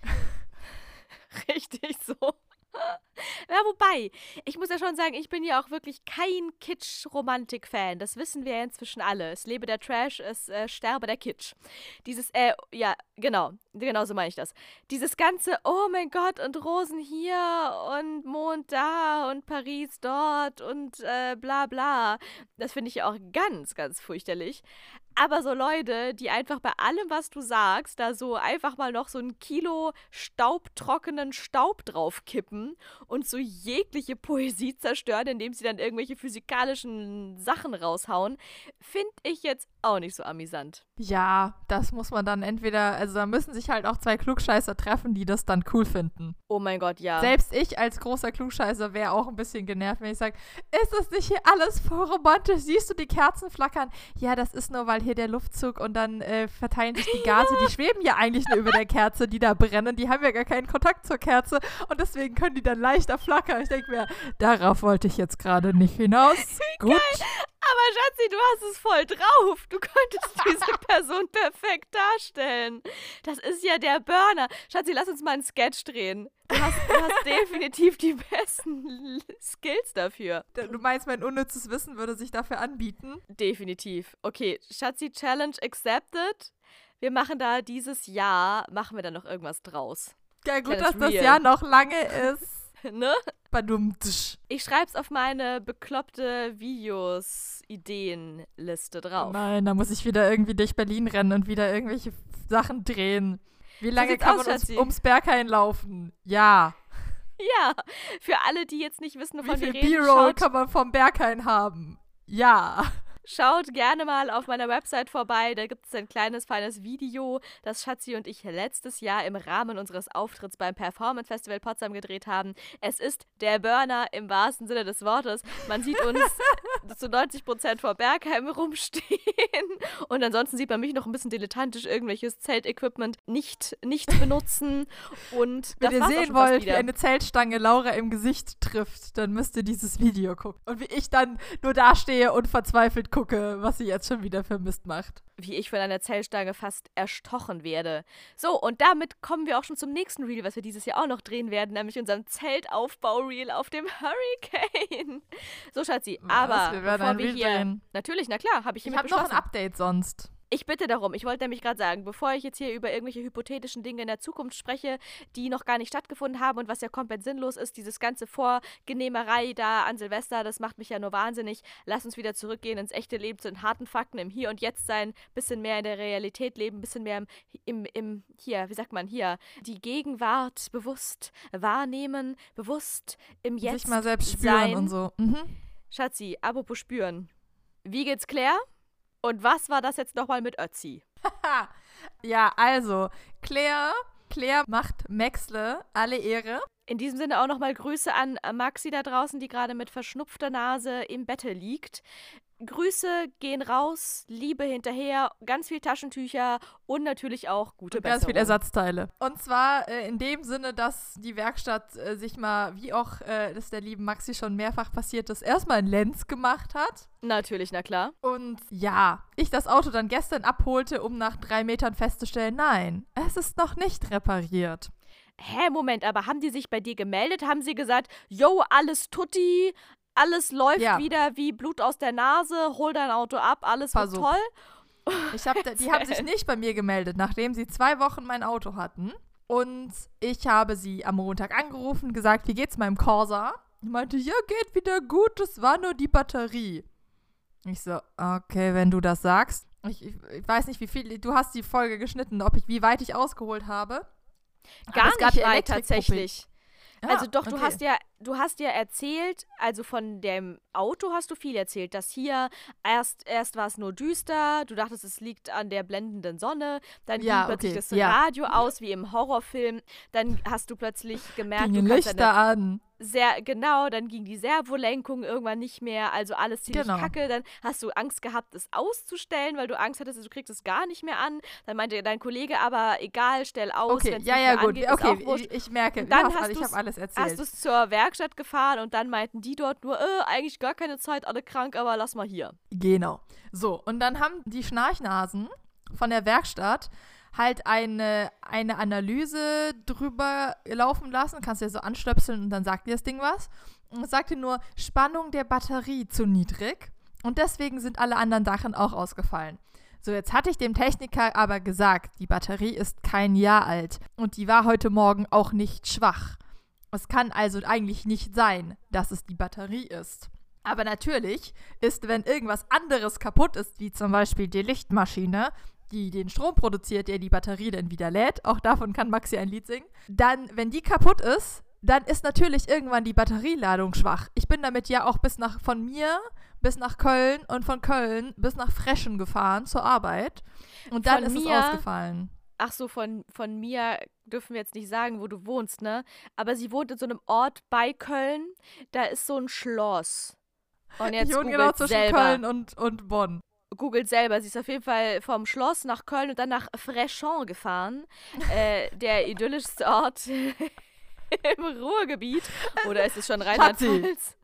Richtig so. Ja, wobei, ich muss ja schon sagen, ich bin ja auch wirklich kein Kitsch-Romantik-Fan. Das wissen wir ja inzwischen alle. Es lebe der Trash, es sterbe der Kitsch. Ja, genau so meine ich das. Dieses ganze, oh mein Gott, und Rosen hier und Mond da und Paris dort und bla bla. Das finde ich ja auch ganz, ganz fürchterlich. Aber so Leute, die einfach bei allem, was du sagst, da so einfach mal noch so ein Kilo staubtrockenen Staub draufkippen und so jegliche Poesie zerstören, indem sie dann irgendwelche physikalischen Sachen raushauen, finde ich jetzt auch nicht so amüsant. Ja, das muss man dann entweder, also da müssen sich halt auch zwei Klugscheißer treffen, die das dann cool finden. Oh mein Gott, ja. Selbst ich als großer Klugscheißer wäre auch ein bisschen genervt, wenn ich sage, ist das nicht hier alles voll romantisch? Siehst du die Kerzen flackern? Ja, das ist nur, weil hier der Luftzug und dann verteilen sich die Gase, die schweben ja eigentlich nur über der Kerze, die da brennen. Die haben ja gar keinen Kontakt zur Kerze und deswegen können die dann leichter flackern. Ich denke mir, darauf wollte ich jetzt gerade nicht hinaus. Gut. Geil. Aber Schatzi, du hast es voll drauf. Du könntest diese Person perfekt darstellen. Das ist ja der Burner. Schatzi, lass uns mal einen Sketch drehen. Du hast definitiv die besten Skills dafür. Du meinst, mein unnützes Wissen würde sich dafür anbieten? Definitiv. Okay, Schatzi, Challenge accepted. Wir machen da dieses Jahr, machen wir da noch irgendwas draus. Ja, gut, dass das Jahr noch lange ist. Ne? Badumtsch. Ich schreib's auf meine bekloppte Videos-Ideen-Liste drauf. Nein, da muss ich wieder irgendwie durch Berlin rennen und wieder irgendwelche Sachen drehen. Wie lange kann man ums Berghain laufen? Ja. Ja, für alle, die jetzt nicht wissen, wovon wir reden. Wie viel B-Roll kann man vom Berghain haben? Ja. Schaut gerne mal auf meiner Website vorbei, da gibt es ein kleines, feines Video, das Schatzi und ich letztes Jahr im Rahmen unseres Auftritts beim Performance Festival Potsdam gedreht haben. Es ist der Burner im wahrsten Sinne des Wortes. Man sieht uns zu 90% vor Bergheim rumstehen und ansonsten sieht man mich noch ein bisschen dilettantisch irgendwelches Zeltequipment nicht benutzen. Und wenn ihr sehen wollt, wie eine Zeltstange Laura im Gesicht trifft, dann müsst ihr dieses Video gucken. Und wie ich dann nur dastehe und verzweifelt gucke, was sie jetzt schon wieder für Mist macht. Wie ich von einer Zellstange fast erstochen werde. So, und damit kommen wir auch schon zum nächsten Reel, was wir dieses Jahr auch noch drehen werden, nämlich unserem Zeltaufbau-Reel auf dem Hurricane. So, Schatzi, aber bevor wir hier... Drehen. Natürlich, na klar, habe ich hiermit beschlossen. Ich habe noch ein Update sonst. Ich bitte darum, ich wollte nämlich gerade sagen, bevor ich jetzt hier über irgendwelche hypothetischen Dinge in der Zukunft spreche, die noch gar nicht stattgefunden haben und was ja komplett sinnlos ist, dieses ganze Vorgenehmerei da an Silvester, das macht mich ja nur wahnsinnig. Lass uns wieder zurückgehen ins echte Leben, zu den harten Fakten, im Hier und Jetzt sein, bisschen mehr in der Realität leben, bisschen mehr im hier, wie sagt man, hier, die Gegenwart bewusst wahrnehmen, bewusst im Jetzt sich mal selbst spüren sein. Und so. Mhm. Schatzi, apropos spüren. Wie geht's Claire? Und was war das jetzt nochmal mit Ötzi? Ja, also, Claire macht Maxle alle Ehre. In diesem Sinne auch nochmal Grüße an Maxi da draußen, die gerade mit verschnupfter Nase im Bette liegt. Grüße gehen raus, Liebe hinterher, ganz viel Taschentücher und natürlich auch gute Besserung. Ganz viel Ersatzteile. Und zwar in dem Sinne, dass die Werkstatt sich mal, wie auch das der lieben Maxi schon mehrfach passiert ist, erstmal einen Lenz gemacht hat. Natürlich, na klar. Und ja, ich das Auto dann gestern abholte, um nach 3 Metern festzustellen, nein, es ist noch nicht repariert. Hä, Moment, aber haben die sich bei dir gemeldet? Haben sie gesagt, yo, alles tutti, alles läuft wieder wie Blut aus der Nase, hol dein Auto ab, alles wird toll? Die haben sich nicht bei mir gemeldet, nachdem sie 2 Wochen mein Auto hatten. Und ich habe sie am Montag angerufen, gesagt, wie geht's meinem Corsa? Ich meinte, ja, geht wieder gut, das war nur die Batterie. Ich so, okay, wenn du das sagst. Ich weiß nicht, wie viel, du hast die Folge geschnitten, wie weit ich ausgeholt habe. Gar nicht weit tatsächlich. Also doch, okay. du hast ja erzählt, also von dem Auto hast du viel erzählt, dass hier erst war es nur düster, du dachtest, es liegt an der blendenden Sonne, dann ging plötzlich das Radio aus, wie im Horrorfilm, dann hast du plötzlich gemerkt, Gingen Lichter an. Dann ging die Servolenkung irgendwann nicht mehr, also alles ziemlich kacke, dann hast du Angst gehabt, es auszustellen, weil du Angst hattest, du kriegst es gar nicht mehr an, dann meinte dein Kollege aber, egal, stell aus, okay, wenn es nicht mehr angeht, ist auch wurscht. Ich merke, dann ich habe alles erzählt. Hast du es zur Werkstatt gefahren und dann meinten die dort nur, eigentlich gar keine Zeit, alle krank, aber lass mal hier. Genau. So, und dann haben die Schnarchnasen von der Werkstatt halt eine Analyse drüber laufen lassen. Kannst du ja so anstöpseln und dann sagt dir das Ding was. Und es sagte nur, Spannung der Batterie zu niedrig. Und deswegen sind alle anderen Sachen auch ausgefallen. So, jetzt hatte ich dem Techniker aber gesagt, die Batterie ist kein Jahr alt. Und die war heute Morgen auch nicht schwach. Es kann also eigentlich nicht sein, dass es die Batterie ist. Aber natürlich ist, wenn irgendwas anderes kaputt ist, wie zum Beispiel die Lichtmaschine, die den Strom produziert, der die Batterie dann wieder lädt, auch davon kann Maxi ein Lied singen, dann, wenn die kaputt ist, dann ist natürlich irgendwann die Batterieladung schwach. Ich bin damit ja auch von mir bis nach Köln und von Köln bis nach Frechen gefahren zur Arbeit. Und dann ist es ausgefallen. Ach so, von mir dürfen wir jetzt nicht sagen, wo du wohnst, ne? Aber sie wohnt in so einem Ort bei Köln, da ist so ein Schloss. Und jetzt ich wohne genau zwischen Köln und Bonn. Googelt selber, sie ist auf jeden Fall vom Schloss nach Köln und dann nach Fréchamps gefahren. Der idyllischste Ort im Ruhrgebiet. Oder ist es schon Rheinland-Pfalz?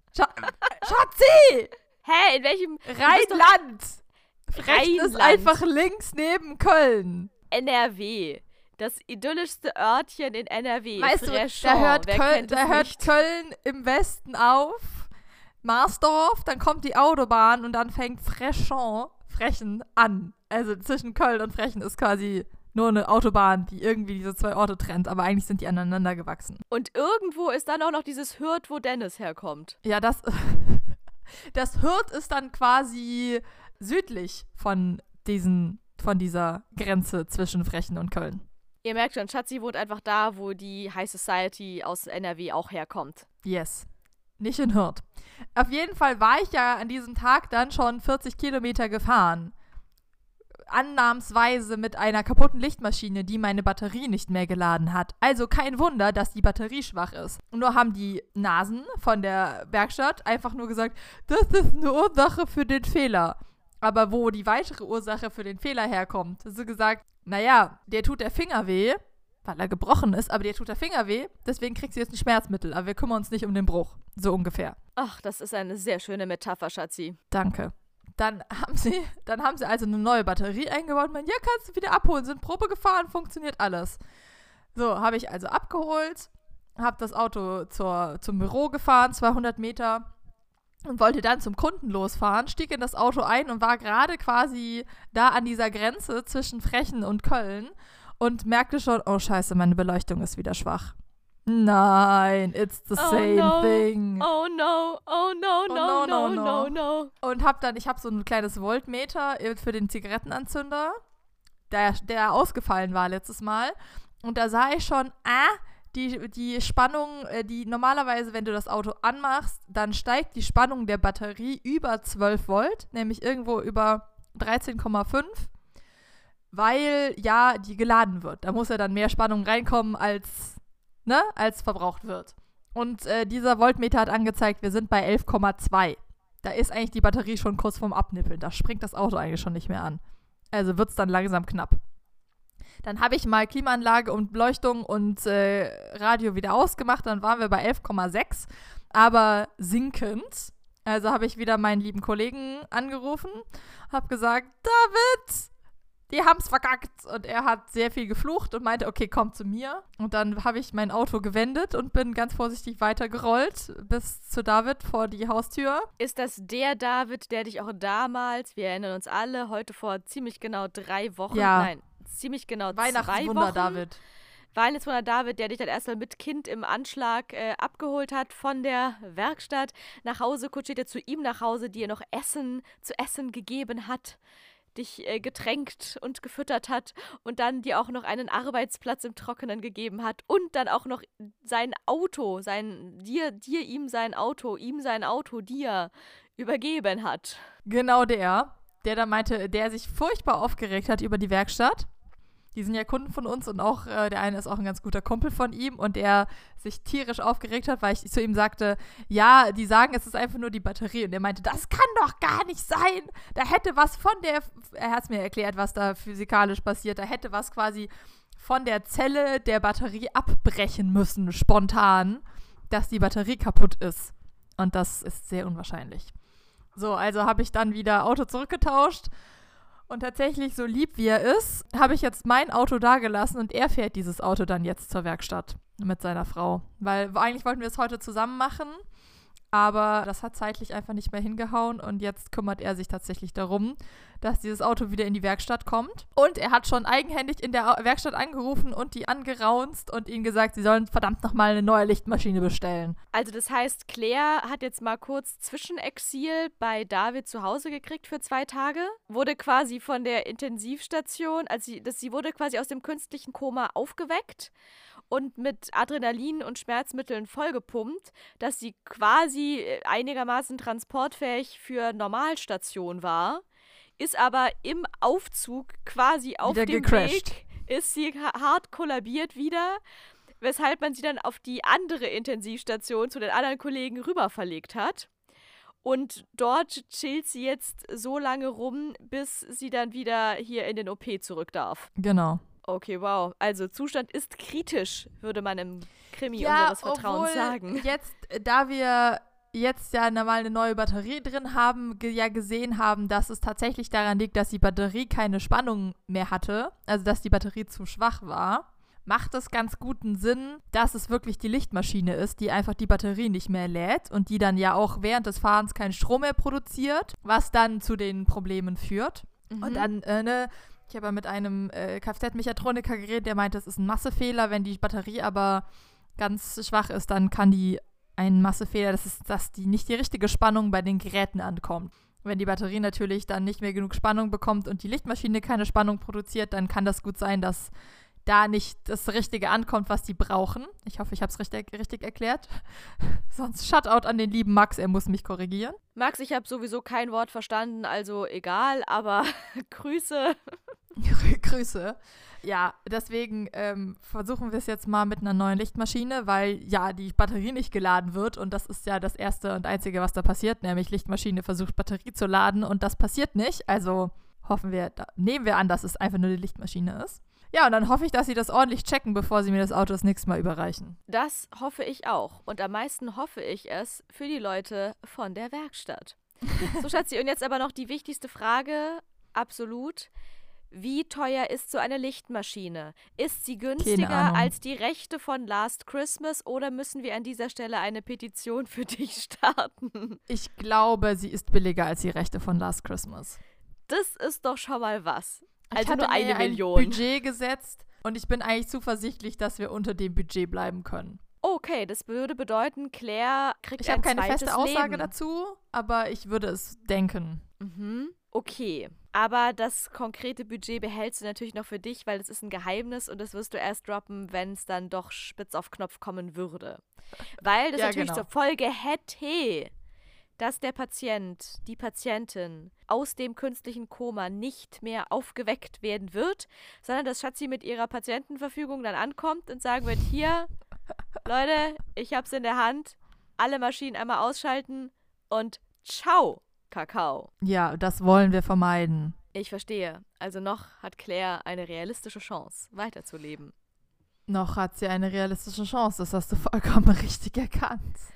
Schatzi! Hä, in welchem? Rheinland! Frechen ist einfach links neben Köln. NRW. Das idyllischste Örtchen in NRW. Weißt du, da hört Köln im Westen auf. Marsdorf, dann kommt die Autobahn und dann fängt Frechen an. Also zwischen Köln und Frechen ist quasi nur eine Autobahn, die irgendwie diese 2 Orte trennt, aber eigentlich sind die aneinander gewachsen. Und irgendwo ist dann auch noch dieses Hürth, wo Dennis herkommt. Ja, das Hürth ist dann quasi südlich von dieser Grenze zwischen Frechen und Köln. Ihr merkt schon, Schatzi wohnt einfach da, wo die High Society aus NRW auch herkommt. Yes. Nicht in Hürth. Auf jeden Fall war ich ja an diesem Tag dann schon 40 Kilometer gefahren. Annahmsweise mit einer kaputten Lichtmaschine, die meine Batterie nicht mehr geladen hat. Also kein Wunder, dass die Batterie schwach ist. Und nur haben die Nasen von der Werkstatt einfach nur gesagt, das ist eine Ursache für den Fehler. Aber wo die weitere Ursache für den Fehler herkommt, hast du gesagt, naja, der tut der Finger weh, weil er gebrochen ist, aber dir tut der Finger weh, deswegen kriegst du jetzt ein Schmerzmittel, aber wir kümmern uns nicht um den Bruch. So ungefähr. Ach, das ist eine sehr schöne Metapher, Schatzi. Danke. Dann haben sie also eine neue Batterie eingebaut und meinen, ja, kannst du wieder abholen, sind Probe gefahren, funktioniert alles. So, habe ich also abgeholt, habe das Auto zum Büro gefahren, 200 Meter und wollte dann zum Kunden losfahren, stieg in das Auto ein und war gerade quasi da an dieser Grenze zwischen Frechen und Köln und merkte schon, oh scheiße, meine Beleuchtung ist wieder schwach. Nein, it's the same thing. Oh no, oh no, no, no, no, no. Und ich habe so ein kleines Voltmeter für den Zigarettenanzünder, der ausgefallen war letztes Mal. Und da sah ich schon, die Spannung, die normalerweise, wenn du das Auto anmachst, dann steigt die Spannung der Batterie über 12 Volt, nämlich irgendwo über 13,5, weil ja die geladen wird. Da muss ja dann mehr Spannung reinkommen, als verbraucht wird. Und dieser Voltmeter hat angezeigt, wir sind bei 11,2. Da ist eigentlich die Batterie schon kurz vorm Abnippeln. Da springt das Auto eigentlich schon nicht mehr an. Also wird es dann langsam knapp. Dann habe ich mal Klimaanlage und Beleuchtung und Radio wieder ausgemacht. Dann waren wir bei 11,6, aber sinkend. Also habe ich wieder meinen lieben Kollegen angerufen, habe gesagt, David, die haben's verkackt. Und er hat sehr viel geflucht und meinte, okay, komm zu mir. Und dann habe ich mein Auto gewendet und bin ganz vorsichtig weitergerollt bis zu David vor die Haustür. Ist das der David, der dich auch damals, wir erinnern uns alle, heute vor ziemlich genau 3 Wochen, ziemlich genau 2 Wochen. Weihnachtswunder David. Weihnachtswunder David, der dich dann erstmal mit Kind im Anschlag abgeholt hat von der Werkstatt, nach Hause kutschierte, zu ihm nach Hause, dir noch zu essen gegeben hat, dich getränkt und gefüttert hat und dann dir auch noch einen Arbeitsplatz im Trockenen gegeben hat und dann auch noch sein Auto, ihm sein Auto dir übergeben hat. Genau der dann meinte, der sich furchtbar aufgeregt hat über die Werkstatt. Die sind ja Kunden von uns und auch der eine ist auch ein ganz guter Kumpel von ihm und der sich tierisch aufgeregt hat, weil ich zu ihm sagte, ja, die sagen, es ist einfach nur die Batterie. Und er meinte, das kann doch gar nicht sein. Da hätte was er hat es mir erklärt, was da physikalisch passiert, da hätte was quasi von der Zelle der Batterie abbrechen müssen, spontan, dass die Batterie kaputt ist. Und das ist sehr unwahrscheinlich. So, also habe ich dann wieder Auto zurückgetauscht. Und tatsächlich, so lieb wie er ist, habe ich jetzt mein Auto dagelassen und er fährt dieses Auto dann jetzt zur Werkstatt mit seiner Frau. Weil eigentlich wollten wir es heute zusammen machen, aber das hat zeitlich einfach nicht mehr hingehauen und jetzt kümmert er sich tatsächlich darum, dass dieses Auto wieder in die Werkstatt kommt. Und er hat schon eigenhändig in der Werkstatt angerufen und die angeraunzt und ihnen gesagt, sie sollen verdammt nochmal eine neue Lichtmaschine bestellen. Also das heißt, Claire hat jetzt mal kurz Zwischenexil bei David zu Hause gekriegt für 2 Tage, wurde quasi von der Intensivstation, sie wurde quasi aus dem künstlichen Koma aufgeweckt und mit Adrenalin und Schmerzmitteln vollgepumpt, dass sie quasi einigermaßen transportfähig für Normalstation war, ist aber im Aufzug quasi auf wieder dem gecrashed. Weg, ist sie hart kollabiert wieder, weshalb man sie dann auf die andere Intensivstation zu den anderen Kollegen rüber verlegt hat. Und dort chillt sie jetzt so lange rum, bis sie dann wieder hier in den OP zurück darf. Genau. Okay, wow. Also Zustand ist kritisch, würde man im Krimi unseres Vertrauens sagen. Jetzt, da wir jetzt ja mal eine neue Batterie drin haben, gesehen haben, dass es tatsächlich daran liegt, dass die Batterie keine Spannung mehr hatte, also dass die Batterie zu schwach war, macht es ganz guten Sinn, dass es wirklich die Lichtmaschine ist, die einfach die Batterie nicht mehr lädt und die dann ja auch während des Fahrens keinen Strom mehr produziert, was dann zu den Problemen führt. Und dann, ich habe ja mit einem Kfz-Mechatroniker geredet, der meinte, es ist ein Massefehler, wenn die Batterie aber ganz schwach ist, dann kann die ein Massefehler, dass die nicht die richtige Spannung bei den Geräten ankommt. Wenn die Batterie natürlich dann nicht mehr genug Spannung bekommt und die Lichtmaschine keine Spannung produziert, dann kann das gut sein, dass da nicht das Richtige ankommt, was die brauchen. Ich hoffe, ich habe es richtig erklärt. Sonst Shoutout an den lieben Max, er muss mich korrigieren. Max, ich habe sowieso kein Wort verstanden, also egal, aber Grüße. Grüße. Ja, deswegen versuchen wir es jetzt mal mit einer neuen Lichtmaschine, weil ja die Batterie nicht geladen wird und das ist ja das Erste und Einzige, was da passiert, nämlich Lichtmaschine versucht Batterie zu laden und das passiert nicht, also nehmen wir an, dass es einfach nur die Lichtmaschine ist. Ja, und dann hoffe ich, dass sie das ordentlich checken, bevor sie mir das Auto das nächste Mal überreichen. Das hoffe ich auch und am meisten hoffe ich es für die Leute von der Werkstatt. So, Schatzi, und jetzt aber noch die wichtigste Frage, absolut. Wie teuer ist so eine Lichtmaschine? Ist sie günstiger als die Rechte von Last Christmas oder müssen wir an dieser Stelle eine Petition für dich starten? Ich glaube, sie ist billiger als die Rechte von Last Christmas. Das ist doch schon mal was. Also nur 1 Million. Ein Budget gesetzt und ich bin eigentlich zuversichtlich, dass wir unter dem Budget bleiben können. Okay, das würde bedeuten, Claire kriegt ein zweites Leben. Ich habe keine feste Aussage dazu, aber ich würde es denken. Okay, aber das konkrete Budget behältst du natürlich noch für dich, weil es ist ein Geheimnis und das wirst du erst droppen, wenn es dann doch spitz auf Knopf kommen würde. Weil das natürlich zur Folge hätte, dass der Patient, die Patientin aus dem künstlichen Koma nicht mehr aufgeweckt werden wird, sondern dass Schatzi mit ihrer Patientenverfügung dann ankommt und sagen wird, hier, Leute, ich hab's in der Hand, alle Maschinen einmal ausschalten und ciao, Kakao. Ja, das wollen wir vermeiden. Ich verstehe. Also noch hat Claire eine realistische Chance, weiterzuleben. Noch hat sie eine realistische Chance, das hast du vollkommen richtig erkannt.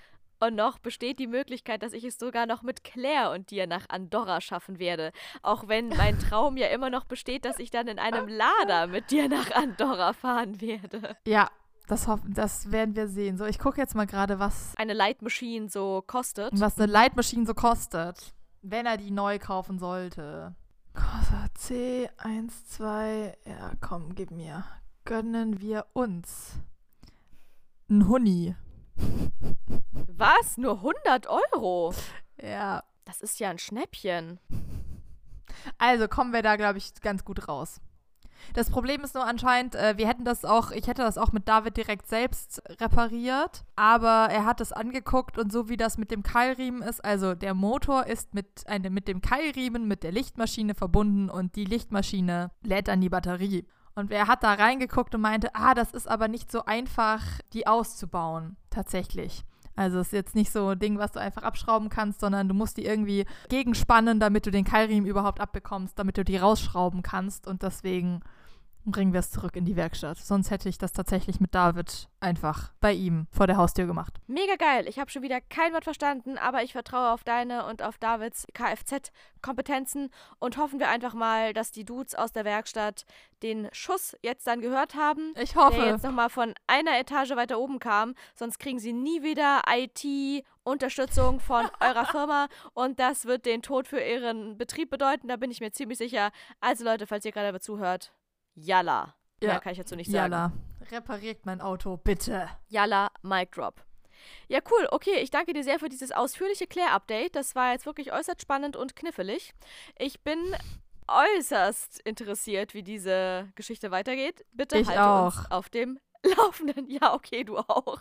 Und noch besteht die Möglichkeit, dass ich es sogar noch mit Claire und dir nach Andorra schaffen werde. Auch wenn mein Traum ja immer noch besteht, dass ich dann in einem Lada mit dir nach Andorra fahren werde. Ja, das werden wir sehen. So, ich gucke jetzt mal gerade, was eine Light Machine so kostet. Was eine Light Machine so kostet, wenn er die neu kaufen sollte. Corsa C12, ja komm, gib mir. Gönnen wir uns ein Huni. Was? Nur 100 €? Ja. Das ist ja ein Schnäppchen. Also kommen wir da, glaube ich, ganz gut raus. Das Problem ist nur anscheinend, ich hätte das auch mit David direkt selbst repariert, aber er hat es angeguckt und so wie das mit dem Keilriemen ist, also der Motor ist mit dem Keilriemen mit der Lichtmaschine verbunden und die Lichtmaschine lädt dann die Batterie. Und er hat da reingeguckt und meinte, das ist aber nicht so einfach, die auszubauen, tatsächlich. Also es ist jetzt nicht so ein Ding, was du einfach abschrauben kannst, sondern du musst die irgendwie gegenspannen, damit du den Keilriemen überhaupt abbekommst, damit du die rausschrauben kannst. Und deswegen bringen wir es zurück in die Werkstatt. Sonst hätte ich das tatsächlich mit David einfach bei ihm vor der Haustür gemacht. Mega geil. Ich habe schon wieder kein Wort verstanden, aber ich vertraue auf deine und auf Davids Kfz-Kompetenzen und hoffen wir einfach mal, dass die Dudes aus der Werkstatt den Schuss jetzt dann gehört haben. Ich hoffe. Der jetzt nochmal von einer Etage weiter oben kam. Sonst kriegen sie nie wieder IT-Unterstützung von eurer Firma und das wird den Tod für ihren Betrieb bedeuten. Da bin ich mir ziemlich sicher. Also Leute, falls ihr gerade zuhört, Yalla. Ja, mehr kann ich dazu nicht sagen. Yalla. Repariert mein Auto, bitte. Yalla, Mic Drop. Ja, cool. Okay, ich danke dir sehr für dieses ausführliche Klär-Update. Das war jetzt wirklich äußerst spannend und knifflig. Ich bin äußerst interessiert, wie diese Geschichte weitergeht. Bitte ich halte auch. uns auf dem Laufenden. Ja, okay, du auch.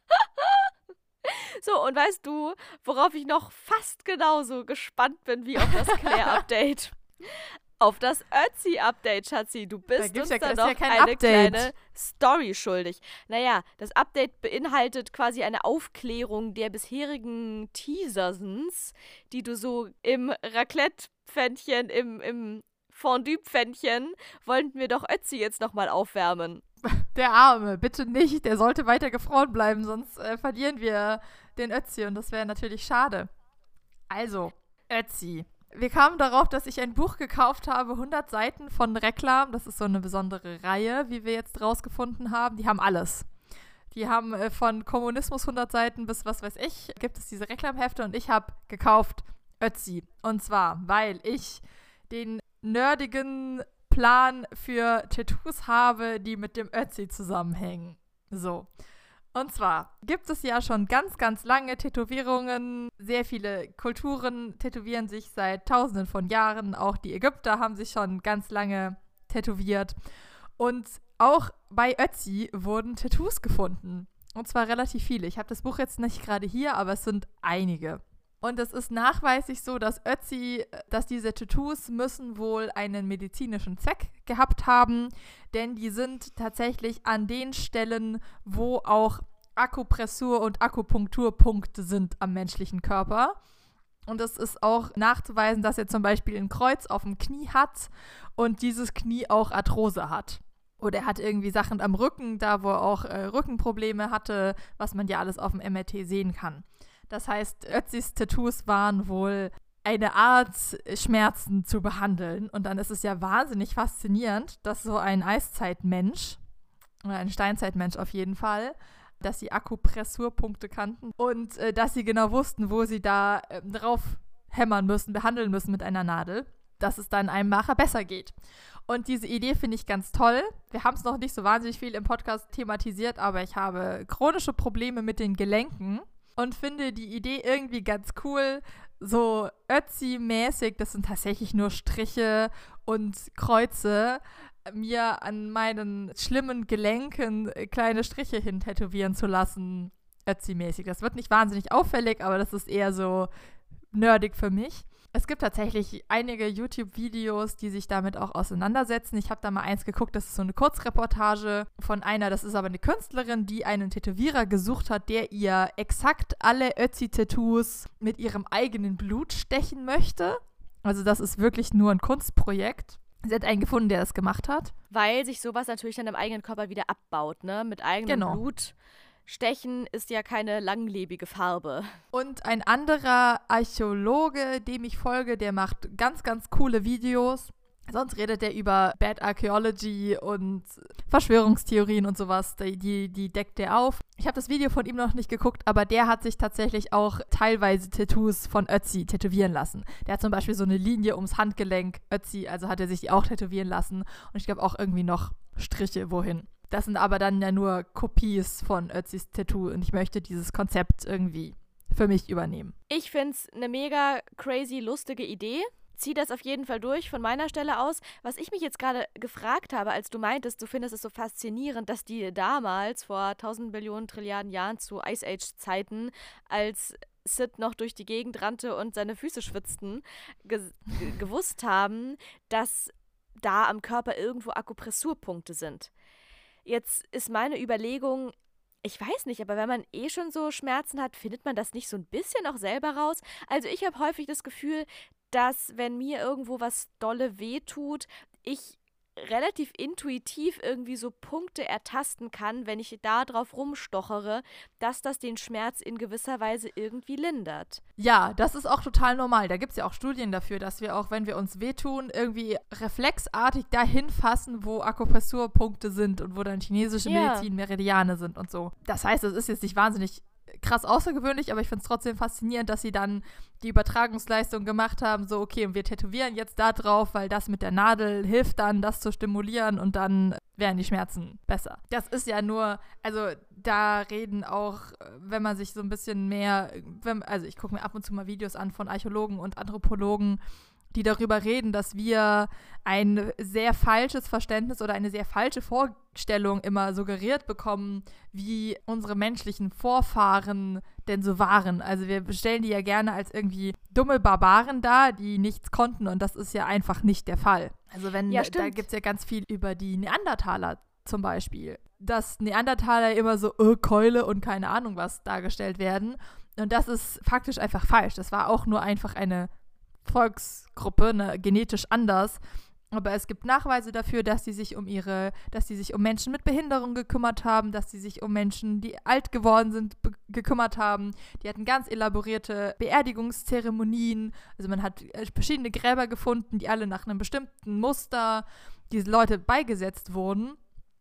So, und weißt du, worauf ich noch fast genauso gespannt bin wie auf das Klär-Update? Auf das Ötzi-Update, Schatzi. Du bist uns da noch eine kleine Story schuldig. Naja, das Update beinhaltet quasi eine Aufklärung der bisherigen Teasersens, die du so im Raclette-Pfännchen, im Fondue-Pfännchen, wollten wir doch Ötzi jetzt nochmal aufwärmen. Der Arme, bitte nicht. Der sollte weiter gefroren bleiben, sonst verlieren wir den Ötzi und das wäre natürlich schade. Also, Ötzi. Wir kamen darauf, dass ich ein Buch gekauft habe, 100 Seiten von Reklam. Das ist so eine besondere Reihe, wie wir jetzt rausgefunden haben. Die haben alles. Die haben von Kommunismus 100 Seiten bis was weiß ich, gibt es diese Reklamhefte und ich habe gekauft Ötzi. Und zwar, weil ich den nerdigen Plan für Tattoos habe, die mit dem Ötzi zusammenhängen. So. Und zwar gibt es ja schon ganz, ganz lange Tätowierungen. Sehr viele Kulturen tätowieren sich seit Tausenden von Jahren. Auch die Ägypter haben sich schon ganz lange tätowiert. Und auch bei Ötzi wurden Tattoos gefunden. Und zwar relativ viele. Ich habe das Buch jetzt nicht gerade hier, aber es sind einige. Und es ist nachweislich so, dass diese Tattoos müssen wohl einen medizinischen Zweck gehabt haben, denn die sind tatsächlich an den Stellen, wo auch Akupressur- und Akupunkturpunkte sind am menschlichen Körper. Und es ist auch nachzuweisen, dass er zum Beispiel ein Kreuz auf dem Knie hat und dieses Knie auch Arthrose hat. Oder er hat irgendwie Sachen am Rücken, da wo er auch Rückenprobleme hatte, was man ja alles auf dem MRT sehen kann. Das heißt, Ötzis Tattoos waren wohl eine Art, Schmerzen zu behandeln. Und dann ist es ja wahnsinnig faszinierend, dass so ein Eiszeitmensch, oder ein Steinzeitmensch auf jeden Fall, dass sie Akupressurpunkte kannten und dass sie genau wussten, wo sie da drauf hämmern müssen, behandeln müssen mit einer Nadel, dass es dann einem nachher besser geht. Und diese Idee finde ich ganz toll. Wir haben es noch nicht so wahnsinnig viel im Podcast thematisiert, aber ich habe chronische Probleme mit den Gelenken. Und finde die Idee irgendwie ganz cool, so Ötzi-mäßig, das sind tatsächlich nur Striche und Kreuze, mir an meinen schlimmen Gelenken kleine Striche hin tätowieren zu lassen, Ötzi-mäßig. Das wird nicht wahnsinnig auffällig, aber das ist eher so nerdig für mich. Es gibt tatsächlich einige YouTube-Videos, die sich damit auch auseinandersetzen. Ich habe da mal eins geguckt, das ist so eine Kurzreportage von einer, das ist aber eine Künstlerin, die einen Tätowierer gesucht hat, der ihr exakt alle Ötzi-Tattoos mit ihrem eigenen Blut stechen möchte. Also das ist wirklich nur ein Kunstprojekt. Sie hat einen gefunden, der das gemacht hat. Weil sich sowas natürlich dann im eigenen Körper wieder abbaut, ne? Mit eigenem Blut Stechen ist ja keine langlebige Farbe. Und ein anderer Archäologe, dem ich folge, der macht ganz, ganz coole Videos. Sonst redet er über Bad Archaeology und Verschwörungstheorien und sowas. Die deckt der auf. Ich habe das Video von ihm noch nicht geguckt, aber der hat sich tatsächlich auch teilweise Tattoos von Ötzi tätowieren lassen. Der hat zum Beispiel so eine Linie ums Handgelenk, Ötzi, also hat er sich die auch tätowieren lassen. Und ich glaube auch irgendwie noch Striche wohin. Das sind aber dann ja nur Kopies von Ötzis Tattoo und ich möchte dieses Konzept irgendwie für mich übernehmen. Ich finde es eine mega crazy, lustige Idee. Zieh das auf jeden Fall durch von meiner Stelle aus. Was ich mich jetzt gerade gefragt habe, als du meintest, du findest es so faszinierend, dass die damals vor 1000 Billionen Trilliarden Jahren zu Ice Age Zeiten, als Sid noch durch die Gegend rannte und seine Füße schwitzten, gewusst haben, dass da am Körper irgendwo Akupressurpunkte sind. Jetzt ist meine Überlegung, ich weiß nicht, aber wenn man schon so Schmerzen hat, findet man das nicht so ein bisschen auch selber raus? Also ich habe häufig das Gefühl, dass wenn mir irgendwo was dolle wehtut, ich relativ intuitiv irgendwie so Punkte ertasten kann, wenn ich da drauf rumstochere, dass das den Schmerz in gewisser Weise irgendwie lindert. Ja, das ist auch total normal. Da gibt es ja auch Studien dafür, dass wir auch, wenn wir uns wehtun, irgendwie reflexartig dahin fassen, wo Akupressurpunkte sind und wo dann chinesische Medizin Meridiane sind und so. Das heißt, es ist jetzt nicht wahnsinnig krass außergewöhnlich, aber ich finde es trotzdem faszinierend, dass sie dann die Übertragungsleistung gemacht haben, so okay, und wir tätowieren jetzt da drauf, weil das mit der Nadel hilft dann, das zu stimulieren und dann werden die Schmerzen besser. Das ist ja nur, also da reden auch, wenn man sich so ein bisschen mehr, also ich gucke mir ab und zu mal Videos an von Archäologen und Anthropologen, die darüber reden, dass wir ein sehr falsches Verständnis oder eine sehr falsche Vorstellung immer suggeriert bekommen, wie unsere menschlichen Vorfahren denn so waren. Also wir stellen die ja gerne als irgendwie dumme Barbaren dar, die nichts konnten und das ist ja einfach nicht der Fall. Also da gibt es ja ganz viel über die Neandertaler zum Beispiel. Dass Neandertaler immer so Keule und keine Ahnung was dargestellt werden und das ist faktisch einfach falsch. Das war auch nur einfach eine Volksgruppe, genetisch anders. Aber es gibt Nachweise dafür, dass sie sich um Menschen mit Behinderung gekümmert haben, dass sie sich um Menschen, die alt geworden sind, gekümmert haben. Die hatten ganz elaborierte Beerdigungszeremonien. Also man hat verschiedene Gräber gefunden, die alle nach einem bestimmten Muster diese Leute beigesetzt wurden.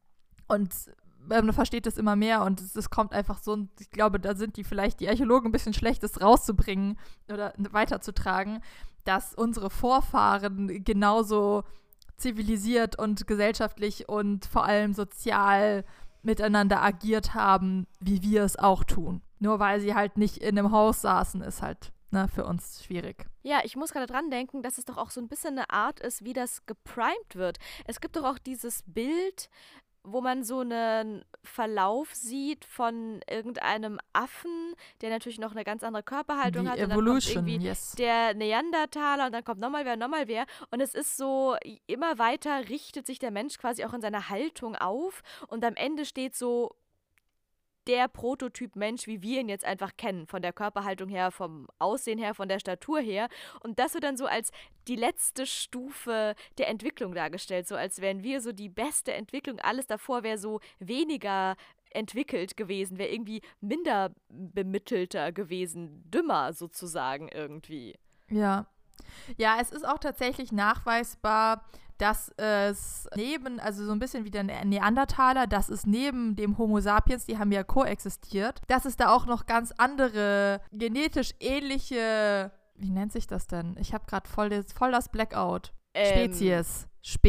Und man versteht das immer mehr und es kommt einfach so, ich glaube, da sind die Archäologen ein bisschen schlecht, das rauszubringen oder weiterzutragen, dass unsere Vorfahren genauso zivilisiert und gesellschaftlich und vor allem sozial miteinander agiert haben, wie wir es auch tun. Nur weil sie halt nicht in einem Haus saßen, ist halt für uns schwierig. Ja, ich muss gerade dran denken, dass es doch auch so ein bisschen eine Art ist, wie das geprimed wird. Es gibt doch auch dieses Bild, wo man so einen Verlauf sieht von irgendeinem Affen, der natürlich noch eine ganz andere Körperhaltung hat. Und dann kommt irgendwie der Neandertaler und dann kommt nochmal wer. Und es ist so, immer weiter richtet sich der Mensch quasi auch in seiner Haltung auf und am Ende steht so der Prototyp Mensch, wie wir ihn jetzt einfach kennen, von der Körperhaltung her, vom Aussehen her, von der Statur her. Und das wird dann so als die letzte Stufe der Entwicklung dargestellt, so als wären wir so die beste Entwicklung. Alles davor wäre so weniger entwickelt gewesen, wäre irgendwie minder bemittelter gewesen, dümmer sozusagen irgendwie. Ja, es ist auch tatsächlich nachweisbar, dass es also so ein bisschen wie der Neandertaler, dass es neben dem Homo sapiens, die haben ja koexistiert, dass es da auch noch ganz andere genetisch ähnliche, wie nennt sich das denn? Ich habe gerade voll das Blackout. Spezies.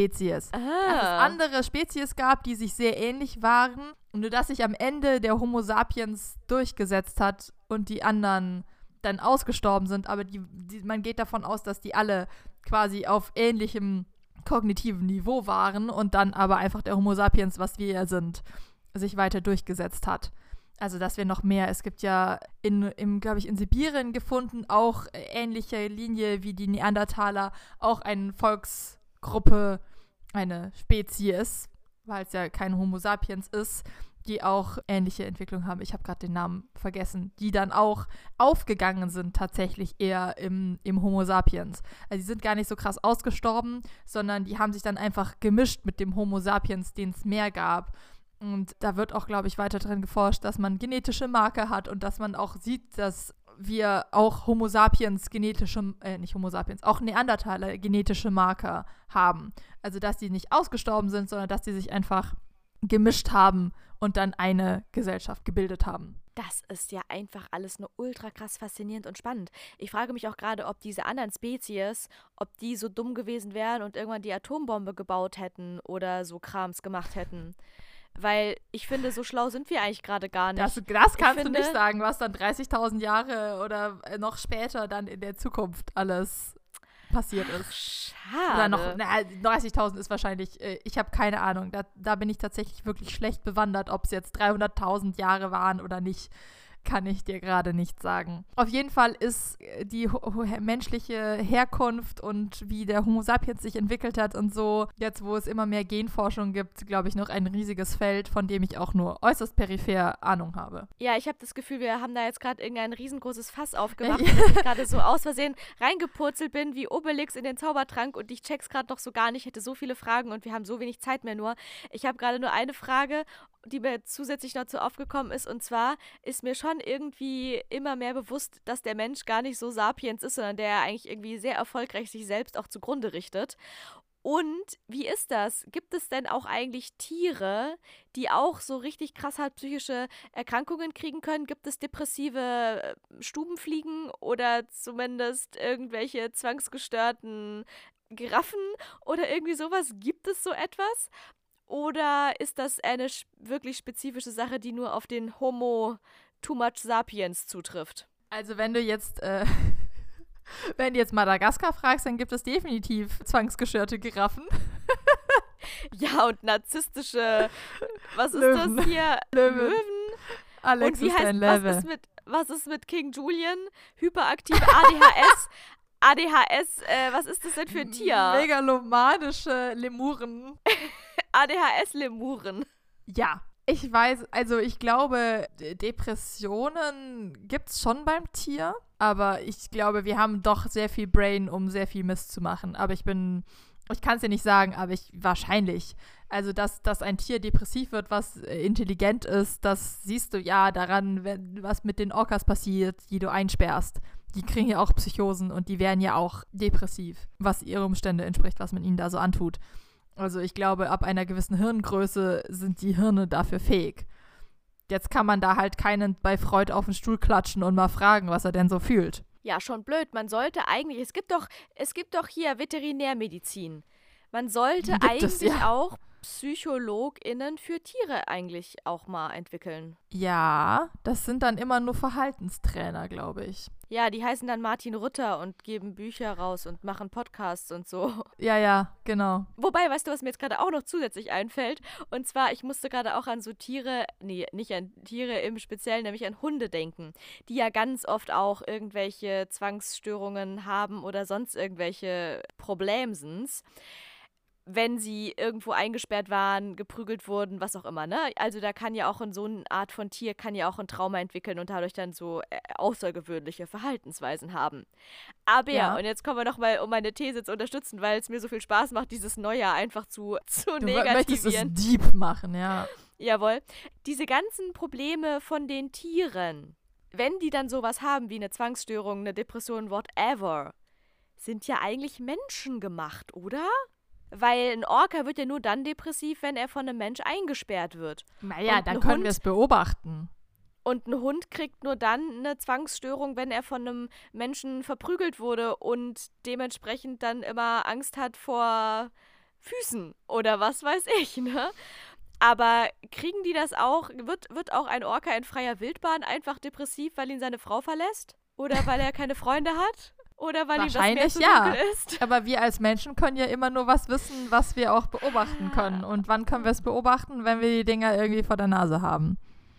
Dass es andere Spezies gab, die sich sehr ähnlich waren und nur dass sich am Ende der Homo sapiens durchgesetzt hat und die anderen dann ausgestorben sind, aber man geht davon aus, dass die alle quasi auf ähnlichem kognitiven Niveau waren und dann aber einfach der Homo sapiens, was wir ja sind, sich weiter durchgesetzt hat. Also, dass wir noch mehr, es gibt ja glaube ich, in Sibirien gefunden, auch ähnliche Linie wie die Neandertaler, auch eine Volksgruppe, eine Spezies, weil es ja kein Homo sapiens ist, die auch ähnliche Entwicklung haben. Ich habe gerade den Namen vergessen, die dann auch aufgegangen sind tatsächlich eher im Homo sapiens. Also die sind gar nicht so krass ausgestorben, sondern die haben sich dann einfach gemischt mit dem Homo sapiens, den es mehr gab. Und da wird auch, glaube ich, weiter drin geforscht, dass man genetische Marker hat und dass man auch sieht, dass wir auch Homo sapiens nicht Homo sapiens, auch Neandertaler genetische Marker haben. Also, dass die nicht ausgestorben sind, sondern dass die sich einfach gemischt haben und dann eine Gesellschaft gebildet haben. Das ist ja einfach alles nur ultra krass faszinierend und spannend. Ich frage mich auch gerade, ob diese anderen Spezies, ob die so dumm gewesen wären und irgendwann die Atombombe gebaut hätten oder so Krams gemacht hätten. Weil ich finde, so schlau sind wir eigentlich gerade gar nicht. Das kannst du nicht sagen, was dann 30.000 Jahre oder noch später dann in der Zukunft alles passiert ist. Schade. Oder noch, 30.000 ist wahrscheinlich, ich habe keine Ahnung. Da bin ich tatsächlich wirklich schlecht bewandert, ob es jetzt 300.000 Jahre waren oder nicht. Kann ich dir gerade nicht sagen. Auf jeden Fall ist die menschliche Herkunft und wie der Homo sapiens sich entwickelt hat und so, jetzt wo es immer mehr Genforschung gibt, glaube ich, noch ein riesiges Feld, von dem ich auch nur äußerst peripher Ahnung habe. Ja, ich habe das Gefühl, wir haben da jetzt gerade irgendein riesengroßes Fass aufgemacht, dass ich gerade so aus Versehen reingepurzelt bin wie Obelix in den Zaubertrank und ich check's gerade noch so gar nicht, hätte so viele Fragen und wir haben so wenig Zeit mehr nur. Ich habe gerade nur eine Frage, die mir zusätzlich noch zu aufgekommen ist, und zwar ist mir schon irgendwie immer mehr bewusst, dass der Mensch gar nicht so sapiens ist, sondern der eigentlich irgendwie sehr erfolgreich sich selbst auch zugrunde richtet. Und wie ist das? Gibt es denn auch eigentlich Tiere, die auch so richtig krass halt psychische Erkrankungen kriegen können? Gibt es depressive Stubenfliegen oder zumindest irgendwelche zwangsgestörten Giraffen oder irgendwie sowas? Gibt es so etwas? Oder ist das eine wirklich spezifische Sache, die nur auf den Homo too much sapiens zutrifft? Also wenn du jetzt Madagaskar fragst, dann gibt es definitiv zwangsgestörte Giraffen. Ja, und narzisstische, was ist Löwen. das hier? Löwen. Alex und wie ist ein Level. Was ist mit King Julian? Hyperaktive ADHS? ADHS, was ist das denn für ein Tier? Megalomanische Lemuren. ADHS-Lemuren. Ja, ich weiß, also ich glaube, Depressionen gibt's schon beim Tier, aber ich glaube, wir haben doch sehr viel Brain, um sehr viel Mist zu machen. Aber ich kann es dir nicht sagen, aber wahrscheinlich. Also, dass ein Tier depressiv wird, was intelligent ist, das siehst du ja daran, was mit den Orcas passiert, die du einsperrst. Die kriegen ja auch Psychosen und die werden ja auch depressiv, was ihre Umstände entspricht, was man ihnen da so antut. Also ich glaube, ab einer gewissen Hirngröße sind die Hirne dafür fähig. Jetzt kann man da halt keinen bei Freud auf den Stuhl klatschen und mal fragen, was er denn so fühlt. Ja, schon blöd. Man sollte eigentlich, es gibt doch hier Veterinärmedizin. Man sollte eigentlich auch PsychologInnen für Tiere eigentlich auch mal entwickeln. Ja, das sind dann immer nur Verhaltenstrainer, glaube ich. Ja, die heißen dann Martin Rutter und geben Bücher raus und machen Podcasts und so. Ja, genau. Wobei, weißt du, was mir jetzt gerade auch noch zusätzlich einfällt? Und zwar, ich musste gerade auch an so Tiere, nee, nicht an Tiere im Speziellen, nämlich an Hunde denken, die ja ganz oft auch irgendwelche Zwangsstörungen haben oder sonst irgendwelche Problemsens, wenn sie irgendwo eingesperrt waren, geprügelt wurden, was auch immer, ne? Also da kann ja auch in so eine Art von Tier, kann ja auch ein Trauma entwickeln und dadurch dann so außergewöhnliche Verhaltensweisen haben. Aber ja, und jetzt kommen wir nochmal, um meine These zu unterstützen, weil es mir so viel Spaß macht, dieses Neujahr einfach zu negativieren. Du möchtest es deep machen, ja. Jawohl. Diese ganzen Probleme von den Tieren, wenn die dann sowas haben wie eine Zwangsstörung, eine Depression, whatever, sind ja eigentlich menschengemacht, oder? Weil ein Orca wird ja nur dann depressiv, wenn er von einem Mensch eingesperrt wird. Naja, dann können wir es beobachten. Und ein Hund kriegt nur dann eine Zwangsstörung, wenn er von einem Menschen verprügelt wurde und dementsprechend dann immer Angst hat vor Füßen oder was weiß ich, ne? Aber kriegen die das auch? Wird auch ein Orca in freier Wildbahn einfach depressiv, weil ihn seine Frau verlässt? Oder weil er keine Freunde hat? Oder weil ihm das Meer zu dunkel ist? Aber wir als Menschen können ja immer nur was wissen, was wir auch beobachten können. Und wann können wir es beobachten? Wenn wir die Dinger irgendwie vor der Nase haben.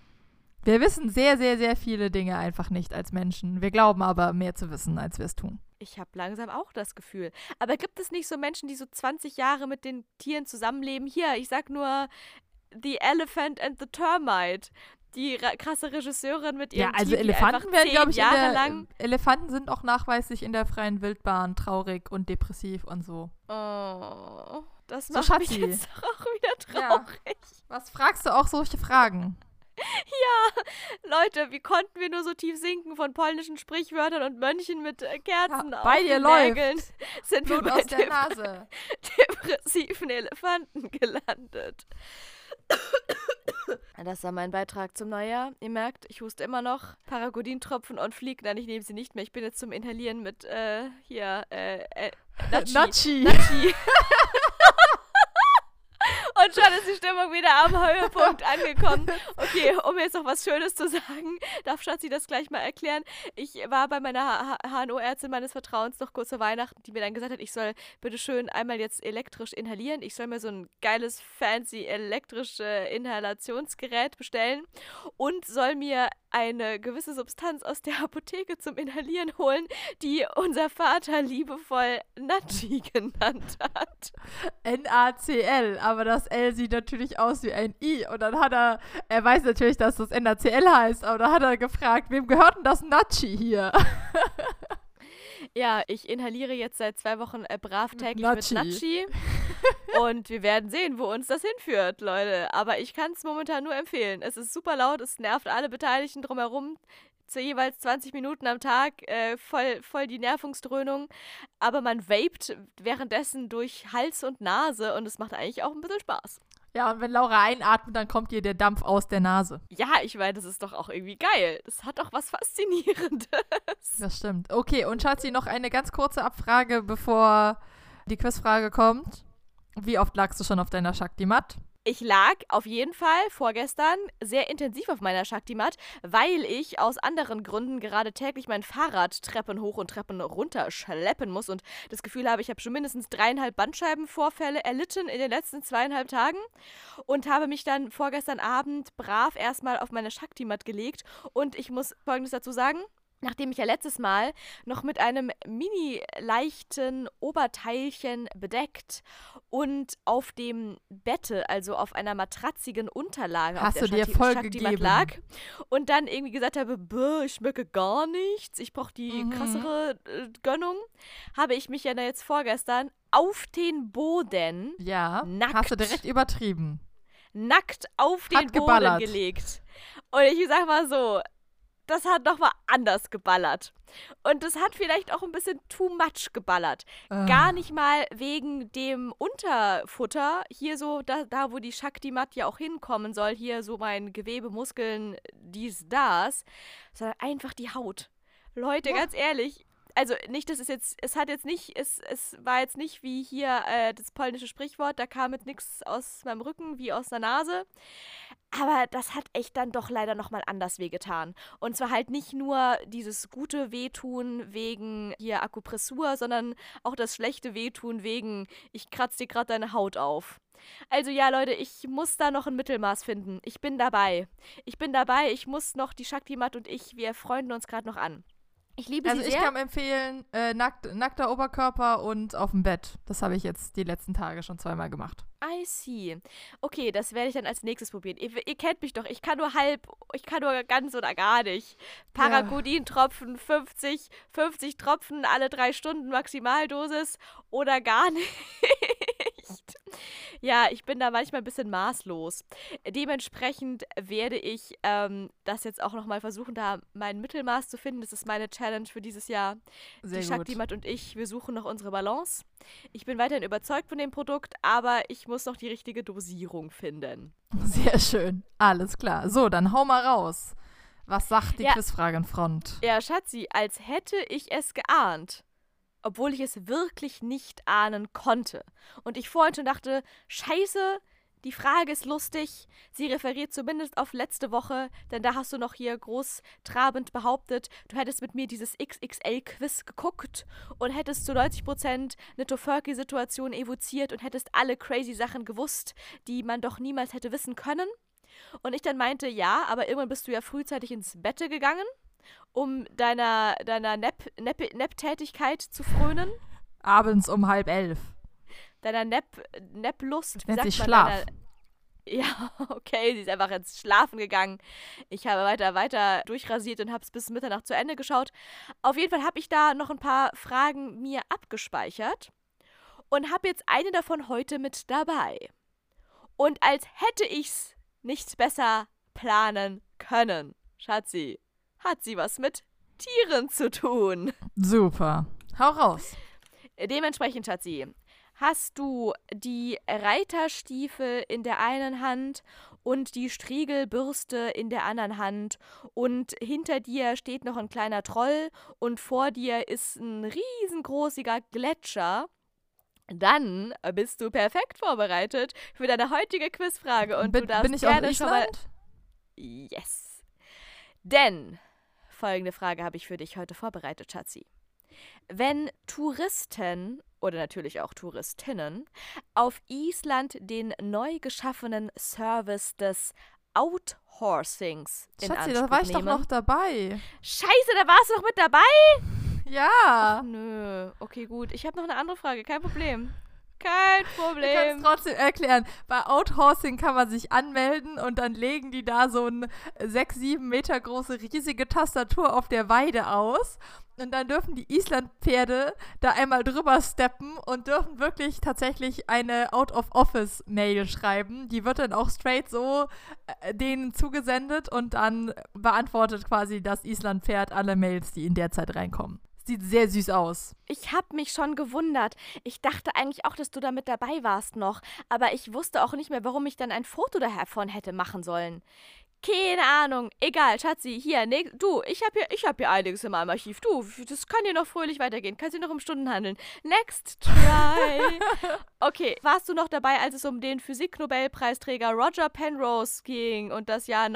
Wir wissen sehr, sehr, sehr viele Dinge einfach nicht als Menschen. Wir glauben aber, mehr zu wissen, als wir es tun. Ich habe langsam auch das Gefühl. Aber gibt es nicht so Menschen, die so 20 Jahre mit den Tieren zusammenleben? Hier, ich sag nur The Elephant and the Termite. Die krasse Regisseurin mit ihrem Tier, Elefanten werden, glaube ich, Elefanten sind auch nachweislich in der freien Wildbahn traurig und depressiv und so. Oh. Das So, macht mich Schatzi. jetzt doch auch wieder Ja. traurig. Was fragst du auch solche Fragen? Leute, wie konnten wir nur so tief sinken von polnischen Sprichwörtern und Mönchen mit Kerzen Ja, auf bei dir den läuft. Nägeln? Sind wir Blut bei aus der dem Nase. depressiven Elefanten gelandet. Das war mein Beitrag zum Neujahr. Ihr merkt, ich huste immer noch. Paragodin-Tropfen on fleek. Nein, ich nehme sie nicht mehr. Ich bin jetzt zum Inhalieren mit, Natschi. Natschi. Natschi. Und schon ist die Stimmung wieder am Höhepunkt angekommen. Okay, um jetzt noch was Schönes zu sagen, darf Schatzi das gleich mal erklären. Ich war bei meiner HNO-Ärztin meines Vertrauens noch kurz vor Weihnachten, die mir dann gesagt hat, ich soll bitte schön einmal jetzt elektrisch inhalieren. Ich soll mir so ein geiles, fancy elektrisches Inhalationsgerät bestellen und soll mir eine gewisse Substanz aus der Apotheke zum Inhalieren holen, die unser Vater liebevoll Natschi genannt hat. NaCl, aber das L sieht natürlich aus wie ein I. Und dann hat er weiß natürlich, dass das NaCl heißt, aber dann hat er gefragt, wem gehört denn das Natschi hier? Ja, ich inhaliere jetzt seit 2 Wochen brav täglich Natschi. mit Natschi. Und wir werden sehen, wo uns das hinführt, Leute. Aber ich kann es momentan nur empfehlen. Es ist super laut, es nervt alle Beteiligten drumherum. Zu jeweils 20 Minuten am Tag, voll die Nervungsdröhnung. Aber man vapet währenddessen durch Hals und Nase und es macht eigentlich auch ein bisschen Spaß. Ja, und wenn Laura einatmet, dann kommt ihr der Dampf aus der Nase. Ja, ich meine, das ist doch auch irgendwie geil. Das hat doch was Faszinierendes. Das stimmt. Okay, und Schatzi, noch eine ganz kurze Abfrage, bevor die Quizfrage kommt. Wie oft lagst du schon auf deiner Shakti-Mat? Ich lag auf jeden Fall vorgestern sehr intensiv auf meiner Shakti-Mat, weil ich aus anderen Gründen gerade täglich mein Fahrrad Treppen hoch und Treppen runter schleppen muss und das Gefühl habe, ich habe schon mindestens 3,5 Bandscheibenvorfälle erlitten in den letzten 2,5 Tagen und habe mich dann vorgestern Abend brav erstmal auf meine Shakti-Mat gelegt und ich muss Folgendes dazu sagen. Nachdem ich ja letztes Mal noch mit einem mini-leichten Oberteilchen bedeckt und auf dem Bette, also auf einer matratzigen Unterlage Hast auf du der dir voll Shakti-Mat gegeben? lag und dann irgendwie gesagt habe, ich schmecke gar nichts, ich brauche die krassere Gönnung, habe ich mich ja jetzt vorgestern auf den Boden Ja. nackt Hast du direkt übertrieben? auf den Hat Boden geballert. gelegt. Und ich sag mal so, das hat nochmal anders geballert. Und das hat vielleicht auch ein bisschen too much geballert. Gar nicht mal wegen dem Unterfutter, hier so, da wo die Shakti-Mat ja auch hinkommen soll, hier so mein Gewebe, Muskeln, dies, das, sondern einfach die Haut. Leute, ganz ehrlich, also nicht, das ist jetzt, es war jetzt nicht wie hier das polnische Sprichwort, da kam mit nichts aus meinem Rücken wie aus der Nase. Aber das hat echt dann doch leider nochmal anders wehgetan. Und zwar halt nicht nur dieses gute Wehtun wegen hier Akupressur, sondern auch das schlechte Wehtun wegen, ich kratze dir gerade deine Haut auf. Also ja, Leute, ich muss da noch ein Mittelmaß finden. Ich bin dabei. Ich muss noch die Shakti-Mat und wir freunden uns gerade noch an. Ich liebe Also sie ich sehr. kann empfehlen, nackter Oberkörper und auf dem Bett. Das habe ich jetzt die letzten Tage schon 2-mal gemacht. I see. Okay, das werde ich dann als nächstes probieren. Ihr kennt mich doch. Ich kann nur ganz oder gar nicht. Paragodin-Tropfen, 50 Tropfen alle 3 Stunden Maximaldosis oder gar nicht. Ja, ich bin da manchmal ein bisschen maßlos. Dementsprechend werde ich das jetzt auch nochmal versuchen, da mein Mittelmaß zu finden. Das ist meine Challenge für dieses Jahr. Sehr Die gut. Shakti-Mat und wir suchen noch unsere Balance. Ich bin weiterhin überzeugt von dem Produkt, aber ich muss noch die richtige Dosierung finden. Sehr schön. Alles klar. So, dann hau mal raus. Was sagt die Ja. Quizfragenfront? Ja, Schatzi, als hätte ich es geahnt. Obwohl ich es wirklich nicht ahnen konnte. Und ich vorhin schon dachte, scheiße, die Frage ist lustig. Sie referiert zumindest auf letzte Woche, denn da hast du noch hier groß trabend behauptet, du hättest mit mir dieses XXL-Quiz geguckt und hättest zu 90% eine Tofurky-Situation evoziert und hättest alle crazy Sachen gewusst, die man doch niemals hätte wissen können. Und ich dann meinte, ja, aber irgendwann bist du ja frühzeitig ins Bett gegangen, um deiner Nap-Tätigkeit zu frönen. Abends um 10:30. Deiner Nap-Lust. Nennt sich Schlaf. Ja, okay, sie ist einfach ins Schlafen gegangen. Ich habe weiter durchrasiert und habe es bis Mitternacht zu Ende geschaut. Auf jeden Fall habe ich da noch ein paar Fragen mir abgespeichert. und habe jetzt eine davon heute mit dabei. Und als hätte ich's nicht besser planen können, Schatzi, hat sie was mit Tieren zu tun. Super. Hau raus. Dementsprechend, Schatzi, hast du die Reiterstiefel in der einen Hand und die Striegelbürste in der anderen Hand und hinter dir steht noch ein kleiner Troll und vor dir ist ein riesengroßiger Gletscher, dann bist du perfekt vorbereitet für deine heutige Quizfrage und du darfst bin ich gerne auf schon mal... Island? Yes. Denn folgende Frage habe ich für dich heute vorbereitet, Schatzi. Wenn Touristen oder natürlich auch Touristinnen auf Island den neu geschaffenen Service des Outhorsings in Schatzi, Anspruch da war ich nehmen. doch noch dabei. Scheiße, da warst du doch mit dabei? Ja. Nö, okay, gut. Ich habe noch eine andere Frage, kein Problem. Kein Ich kann Problem. es trotzdem erklären. Bei Outhorsing kann man sich anmelden und dann legen die da so eine 6-7 Meter große riesige Tastatur auf der Weide aus. Und dann dürfen die Islandpferde da einmal drüber steppen und dürfen wirklich tatsächlich eine Out-of-Office-Mail schreiben. Die wird dann auch straight so denen zugesendet und dann beantwortet quasi das Islandpferd alle Mails, die in der Zeit reinkommen. Sieht sehr süß aus. Ich habe mich schon gewundert. Ich dachte eigentlich auch, dass du da mit dabei warst noch. Aber ich wusste auch nicht mehr, warum ich dann ein Foto davon hätte machen sollen. Keine Ahnung. Egal, Schatzi, hier, du, ich hab hier einiges in meinem Archiv. Du, das kann hier noch fröhlich weitergehen. Kannst du noch im Stundenhandeln. Next try. Okay, warst du noch dabei, als es um den Physik-Nobelpreisträger Roger Penrose ging und das Jahr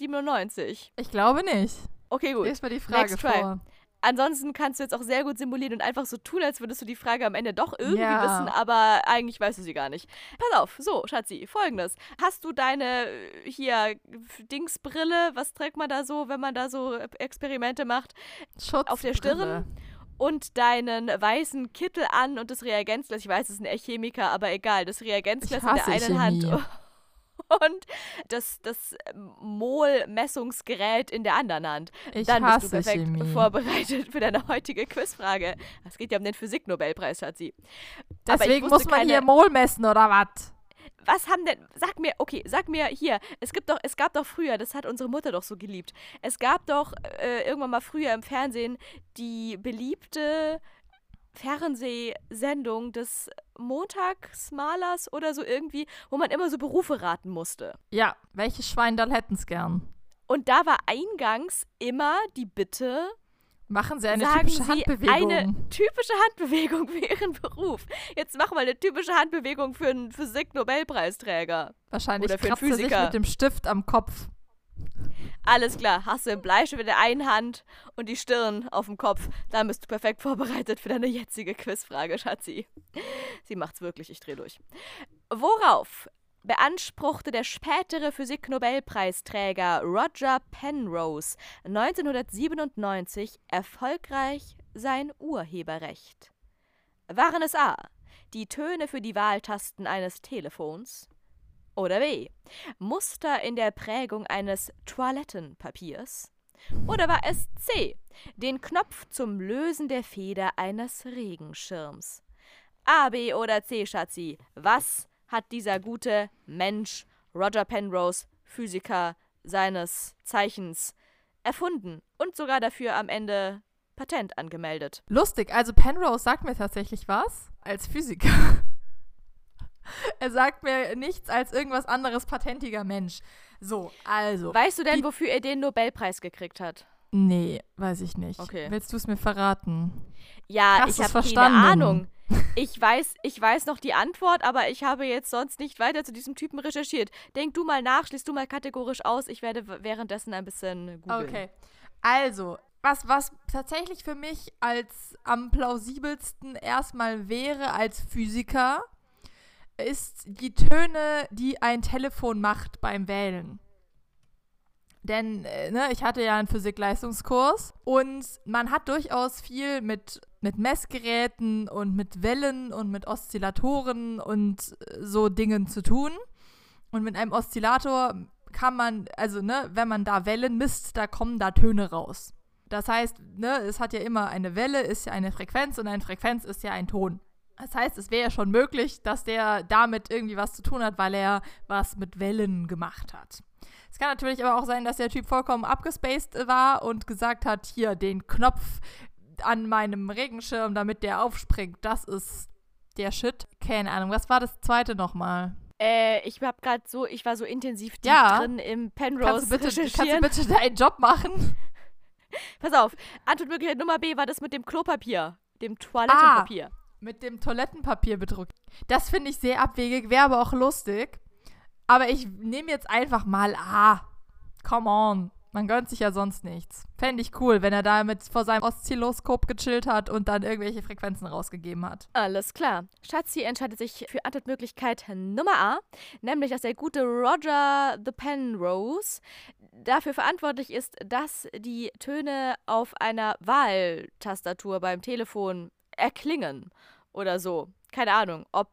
1997? Ich glaube nicht. Okay, gut. Lies mal die Frage Next try. vor. Ansonsten kannst du jetzt auch sehr gut simulieren und einfach so tun, als würdest du die Frage am Ende doch irgendwie Ja. wissen, aber eigentlich weißt du sie gar nicht. Pass auf, so, Schatzi, folgendes. Hast du deine, hier, Dingsbrille, was trägt man da so, wenn man da so Experimente macht, auf der Stirn und deinen weißen Kittel an und das Reagenzglas, ich weiß, es ist ein Chemiker, aber egal, das Reagenzglas in der einen Hand und das Mol-Messungsgerät in der anderen Hand. Dann bist du perfekt vorbereitet für deine heutige Quizfrage. Es geht ja um den Physik-Nobelpreis, Schatzi. Deswegen muss man hier Mol messen, oder was? Was haben denn, sag mir hier, es gab doch früher, das hat unsere Mutter doch so geliebt, es gab doch irgendwann mal früher im Fernsehen die beliebte Fernsehsendung des Montagsmalers oder so irgendwie, wo man immer so Berufe raten musste. Ja, welche Schweindall hätten's gern? Und da war eingangs immer die Bitte, machen Sie eine sagen typische Sie Handbewegung. eine typische Handbewegung für Ihren Beruf. Jetzt mach mal eine typische Handbewegung für einen Physik-Nobelpreisträger. Wahrscheinlich oder für einen kratzt er sich Physiker. mit dem Stift am Kopf. Alles klar, hast du den Bleistift in der einen Hand und die Stirn auf dem Kopf. Dann bist du perfekt vorbereitet für deine jetzige Quizfrage, Schatzi. Sie macht's wirklich, ich dreh durch. Worauf beanspruchte der spätere Physik-Nobelpreisträger Roger Penrose 1997 erfolgreich sein Urheberrecht? Waren es A, die Töne für die Wahltasten eines Telefons? Oder B, Muster in der Prägung eines Toilettenpapiers? Oder war es C, den Knopf zum Lösen der Feder eines Regenschirms? A, B oder C, Schatzi, was hat dieser gute Mensch, Roger Penrose, Physiker seines Zeichens, erfunden und sogar dafür am Ende Patent angemeldet? Lustig, also Penrose sagt mir tatsächlich was als Physiker. Er sagt mir nichts als irgendwas anderes, patentiger Mensch. So, also. Weißt du denn, wofür er den Nobelpreis gekriegt hat? Nee, weiß ich nicht. Okay. Willst du es mir verraten? Ja, ich habe keine Ahnung. Ich weiß noch die Antwort, aber ich habe jetzt sonst nicht weiter zu diesem Typen recherchiert. Denk du mal nach, schließ du mal kategorisch aus. Ich werde währenddessen ein bisschen googeln. Okay, also, was tatsächlich für mich als am plausibelsten erstmal wäre als Physiker, ist die Töne, die ein Telefon macht beim Wählen. Denn ich hatte ja einen Physik-Leistungskurs und man hat durchaus viel mit Messgeräten und mit Wellen und mit Oszillatoren und so Dingen zu tun. Und mit einem Oszillator kann man, wenn man da Wellen misst, da kommen da Töne raus. Das heißt, es hat ja immer eine Welle, ist ja eine Frequenz und eine Frequenz ist ja ein Ton. Das heißt, es wäre ja schon möglich, dass der damit irgendwie was zu tun hat, weil er was mit Wellen gemacht hat. Es kann natürlich aber auch sein, dass der Typ vollkommen abgespaced war und gesagt hat, hier, den Knopf an meinem Regenschirm, damit der aufspringt, das ist der Shit. Keine Ahnung, was war das zweite nochmal? Ich war so intensiv drin im Penrose Kannst du bitte deinen Job machen? Pass auf, Antwortmöglichkeit Nummer B war das mit dem Klopapier, dem Toilettenpapier. Mit dem Toilettenpapier bedruckt. Das finde ich sehr abwegig, wäre aber auch lustig. Aber ich nehme jetzt einfach mal A. Come on. Man gönnt sich ja sonst nichts. Fände ich cool, wenn er damit vor seinem Oszilloskop gechillt hat und dann irgendwelche Frequenzen rausgegeben hat. Alles klar. Schatzi entscheidet sich für Antwortmöglichkeit Nummer A, nämlich, dass der gute Roger the Penrose dafür verantwortlich ist, dass die Töne auf einer Wahltastatur beim Telefon erklingen oder so. Keine Ahnung, ob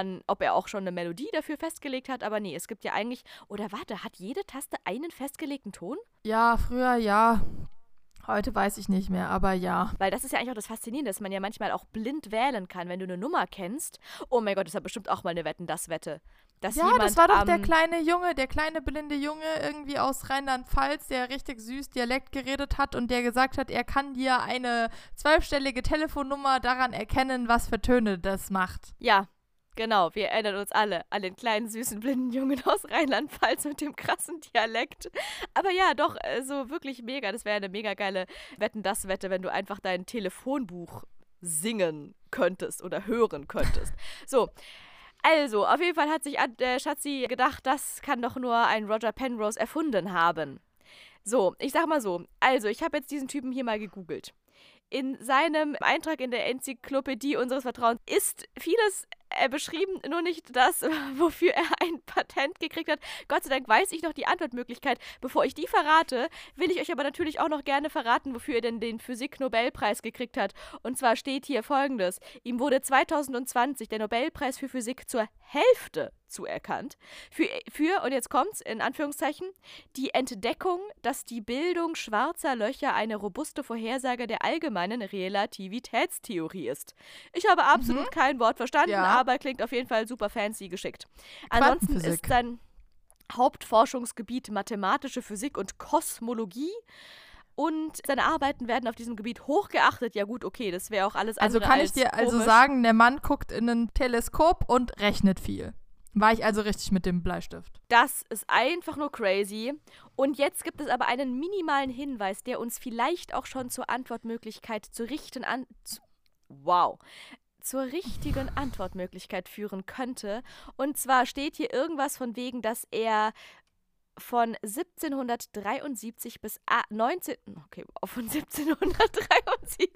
er auch schon eine Melodie dafür festgelegt hat, aber nee, es gibt ja eigentlich, oder warte, hat jede Taste einen festgelegten Ton? Ja, früher ja. Heute weiß ich nicht mehr, aber ja. Weil das ist ja eigentlich auch das Faszinierende, dass man ja manchmal auch blind wählen kann, wenn du eine Nummer kennst. Oh mein Gott, das hat bestimmt auch mal eine Wetten-das-Wette. Ja, das war doch der kleine blinde Junge irgendwie aus Rheinland-Pfalz, der richtig süß Dialekt geredet hat und der gesagt hat, er kann dir eine 12-stellige Telefonnummer daran erkennen, was für Töne das macht. Ja, genau. Wir erinnern uns alle an den kleinen, süßen, blinden Jungen aus Rheinland-Pfalz mit dem krassen Dialekt. Aber ja, doch, so wirklich mega. Das wäre eine mega geile Wetten-das-Wette, wenn du einfach dein Telefonbuch singen könntest oder hören könntest. So. Also, auf jeden Fall hat sich Schatzi gedacht, das kann doch nur ein Roger Penrose erfunden haben. So, ich sag mal so. Also, ich habe jetzt diesen Typen hier mal gegoogelt. In seinem Eintrag in der Enzyklopädie unseres Vertrauens ist vieles beschrieben, nur nicht das, wofür er ein Patent gekriegt hat. Gott sei Dank weiß ich noch die Antwortmöglichkeit. Bevor ich die verrate, will ich euch aber natürlich auch noch gerne verraten, wofür er denn den Physik-Nobelpreis gekriegt hat. Und zwar steht hier Folgendes. Ihm wurde 2020 der Nobelpreis für Physik zur Hälfte zuerkannt. Für, und jetzt kommt's, in Anführungszeichen, die Entdeckung, dass die Bildung schwarzer Löcher eine robuste Vorhersage der allgemeinen Relativitätstheorie ist. Ich habe absolut kein Wort verstanden, aber klingt auf jeden Fall super fancy geschickt. Ansonsten ist sein Hauptforschungsgebiet mathematische Physik und Kosmologie. Und seine Arbeiten werden auf diesem Gebiet hochgeachtet. Ja gut, okay, das wäre auch alles andere als Also kann ich dir also sagen, der Mann guckt in ein Teleskop und rechnet viel. War ich also richtig mit dem Bleistift. Das ist einfach nur crazy. Und jetzt gibt es aber einen minimalen Hinweis, der uns vielleicht auch schon zur Antwortmöglichkeit zur richtigen Antwortmöglichkeit führen könnte. Und zwar steht hier irgendwas von wegen, dass er von 1773 bis von 1773.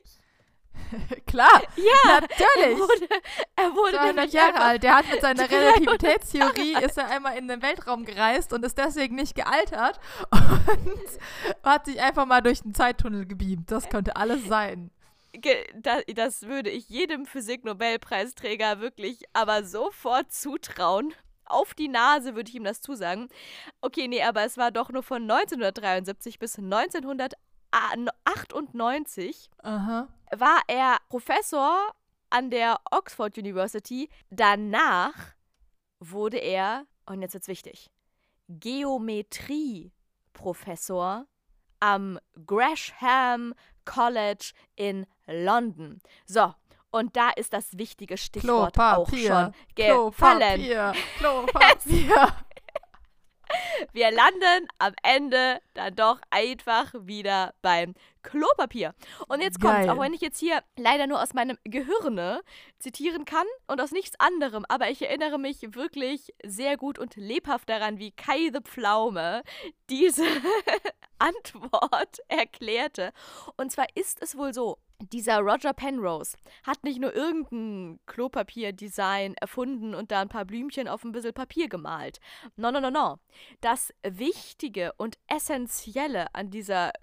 Klar, ja, natürlich. Er wurde 200 Jahre alt. Der hat mit seiner Relativitätstheorie ist er einmal in den Weltraum gereist und ist deswegen nicht gealtert und hat sich einfach mal durch den Zeittunnel gebeamt. Das könnte alles sein. Das würde ich jedem Physik-Nobelpreisträger wirklich aber sofort zutrauen. Auf die Nase würde ich ihm das zusagen. Okay, nee, aber es war doch nur von 1973 bis 1998 war er Professor an der Oxford University. Danach wurde er, und jetzt wird's wichtig, Geometrie-Professor am Gresham College in London. So, und da ist das wichtige Stichwort auch schon gefallen. Klopapier. Wir landen am Ende dann doch einfach wieder beim Klopapier. Und jetzt kommt's, auch wenn ich jetzt hier leider nur aus meinem Gehirne zitieren kann und aus nichts anderem, aber ich erinnere mich wirklich sehr gut und lebhaft daran, wie Kai the Pflaume diese Antwort erklärte. Und zwar ist es wohl so, dieser Roger Penrose hat nicht nur irgendein Klopapier-Design erfunden und da ein paar Blümchen auf ein bisschen Papier gemalt. No. Das Wichtige und Essentielle an dieser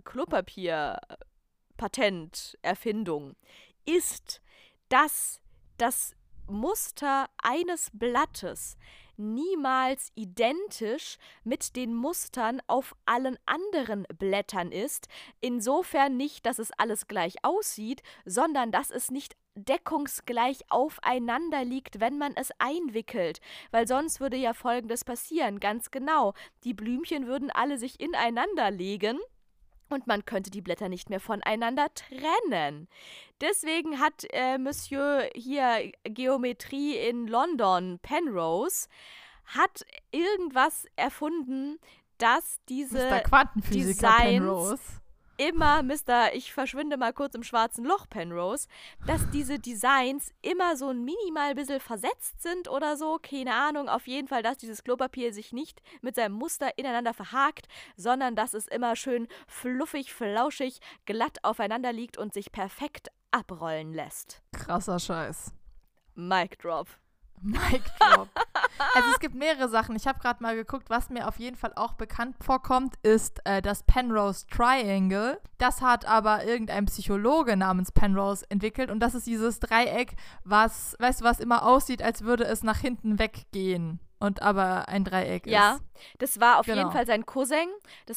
Klopapier-Patenterfindung ist, dass das Muster eines Blattes niemals identisch mit den Mustern auf allen anderen Blättern ist. Insofern nicht, dass es alles gleich aussieht, sondern dass es nicht deckungsgleich aufeinander liegt, wenn man es einwickelt. Weil sonst würde ja Folgendes passieren, ganz genau. Die Blümchen würden alle sich ineinander legen und man könnte die Blätter nicht mehr voneinander trennen. Deswegen hat Monsieur hier Geometrie in London, Penrose, hat irgendwas erfunden, dass diese Mr. Quantenphysiker Penrose. immer ich verschwinde mal kurz im schwarzen Loch, Penrose, dass diese Designs immer so ein minimal bisschen versetzt sind oder so, keine Ahnung, auf jeden Fall, dass dieses Klopapier sich nicht mit seinem Muster ineinander verhakt, sondern dass es immer schön fluffig, flauschig, glatt aufeinander liegt und sich perfekt abrollen lässt. Krasser Scheiß. Mic drop. Mic drop. Also es gibt mehrere Sachen. Ich habe gerade mal geguckt, was mir auf jeden Fall auch bekannt vorkommt, ist das Penrose Triangle. Das hat aber irgendein Psychologe namens Penrose entwickelt und das ist dieses Dreieck, was immer aussieht, als würde es nach hinten weggehen und aber ein Dreieck ist. Ja, das war auf jeden Fall sein Cousin.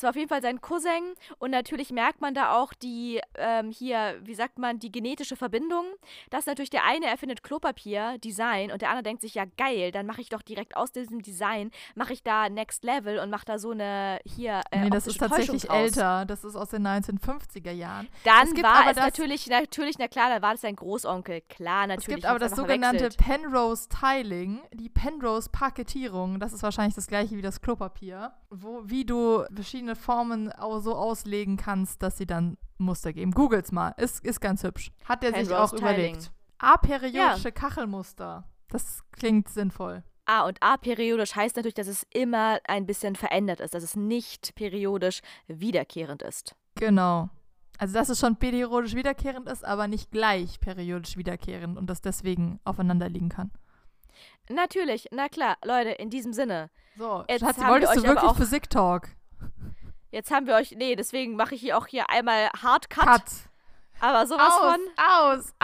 Und natürlich merkt man da auch die, die genetische Verbindung. Dass natürlich der eine erfindet Klopapier, Design, und der andere denkt sich, ja geil, dann mache ich doch direkt aus diesem Design, mache ich da Next Level und mache da so eine nee, das ist tatsächlich älter. Das ist aus den 1950er Jahren. Dann war es natürlich, na klar, dann war das sein Großonkel. Klar, natürlich. Es gibt aber das sogenannte Penrose Tiling, die Penrose Parkettierung. Das ist wahrscheinlich das gleiche wie das Klopapier, wie du verschiedene Formen so auslegen kannst, dass sie dann Muster geben. Googles mal, ist ganz hübsch. Hat er sich auch überlegt. Aperiodische Kachelmuster. Das klingt sinnvoll. Und aperiodisch heißt natürlich, dass es immer ein bisschen verändert ist, dass es nicht periodisch wiederkehrend ist. Genau. Also dass es schon periodisch wiederkehrend ist, aber nicht gleich periodisch wiederkehrend und das deswegen aufeinander liegen kann. Natürlich, na klar, Leute, in diesem Sinne. So, Schatz, wolltest du wirklich Physik-Talk? Jetzt haben wir euch, deswegen mache ich hier einmal Hard Cut. Aber sowas aus.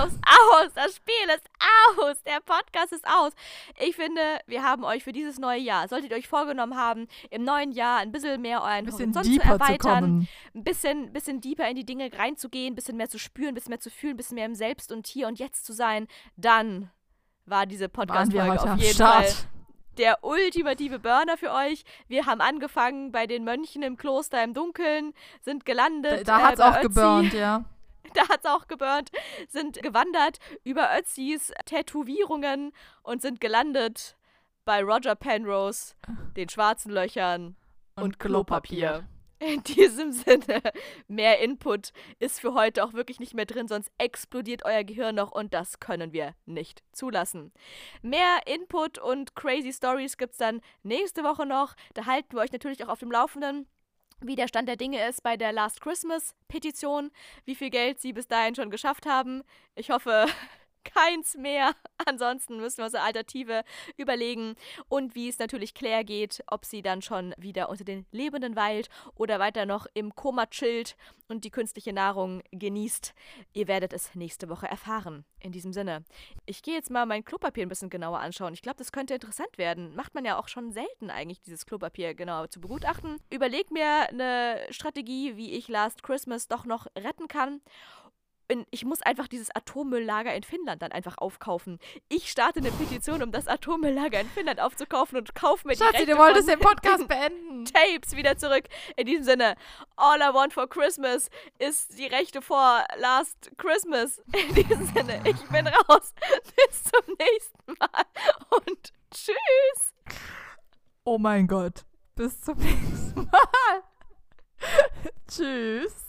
Das Spiel ist aus, der Podcast ist aus. Ich finde, wir haben euch für dieses neue Jahr, solltet ihr euch vorgenommen haben, im neuen Jahr ein bisschen mehr euren Horizont zu erweitern, ein bisschen deeper in die Dinge reinzugehen, ein bisschen mehr zu spüren, ein bisschen mehr zu fühlen, ein bisschen mehr im Selbst und Hier und Jetzt zu sein, dann war diese Podcast-Folge auf jeden Fall der ultimative Burner für euch. Wir haben angefangen bei den Mönchen im Kloster im Dunkeln, sind gelandet. Da hat's auch geburnt, ja. Da hat's auch geburnt, sind gewandert über Ötzis Tätowierungen und sind gelandet bei Roger Penrose, den schwarzen Löchern und Klopapier. In diesem Sinne, mehr Input ist für heute auch wirklich nicht mehr drin, sonst explodiert euer Gehirn noch und das können wir nicht zulassen. Mehr Input und crazy Stories gibt's dann nächste Woche noch. Da halten wir euch natürlich auch auf dem Laufenden, wie der Stand der Dinge ist bei der Last Christmas-Petition, wie viel Geld sie bis dahin schon geschafft haben. Ich hoffe, keins mehr. Ansonsten müssen wir uns eine Alternative überlegen. Und wie es natürlich Claire geht, ob sie dann schon wieder unter den Lebenden weilt oder weiter noch im Koma chillt und die künstliche Nahrung genießt. Ihr werdet es nächste Woche erfahren. In diesem Sinne, ich gehe jetzt mal mein Klopapier ein bisschen genauer anschauen. Ich glaube, das könnte interessant werden. Macht man ja auch schon selten eigentlich, dieses Klopapier genau zu begutachten. Überleg mir eine Strategie, wie ich Last Christmas doch noch retten kann. Ich muss einfach dieses Atommülllager in Finnland dann einfach aufkaufen. Ich starte eine Petition, um das Atommülllager in Finnland aufzukaufen und kaufe mir die Schatzi, du wolltest den Podcast beenden. Tapes wieder zurück. In diesem Sinne, all I want for Christmas ist die Rechte vor Last Christmas. In diesem Sinne, ich bin raus. Bis zum nächsten Mal und tschüss. Oh mein Gott. Bis zum nächsten Mal. Tschüss.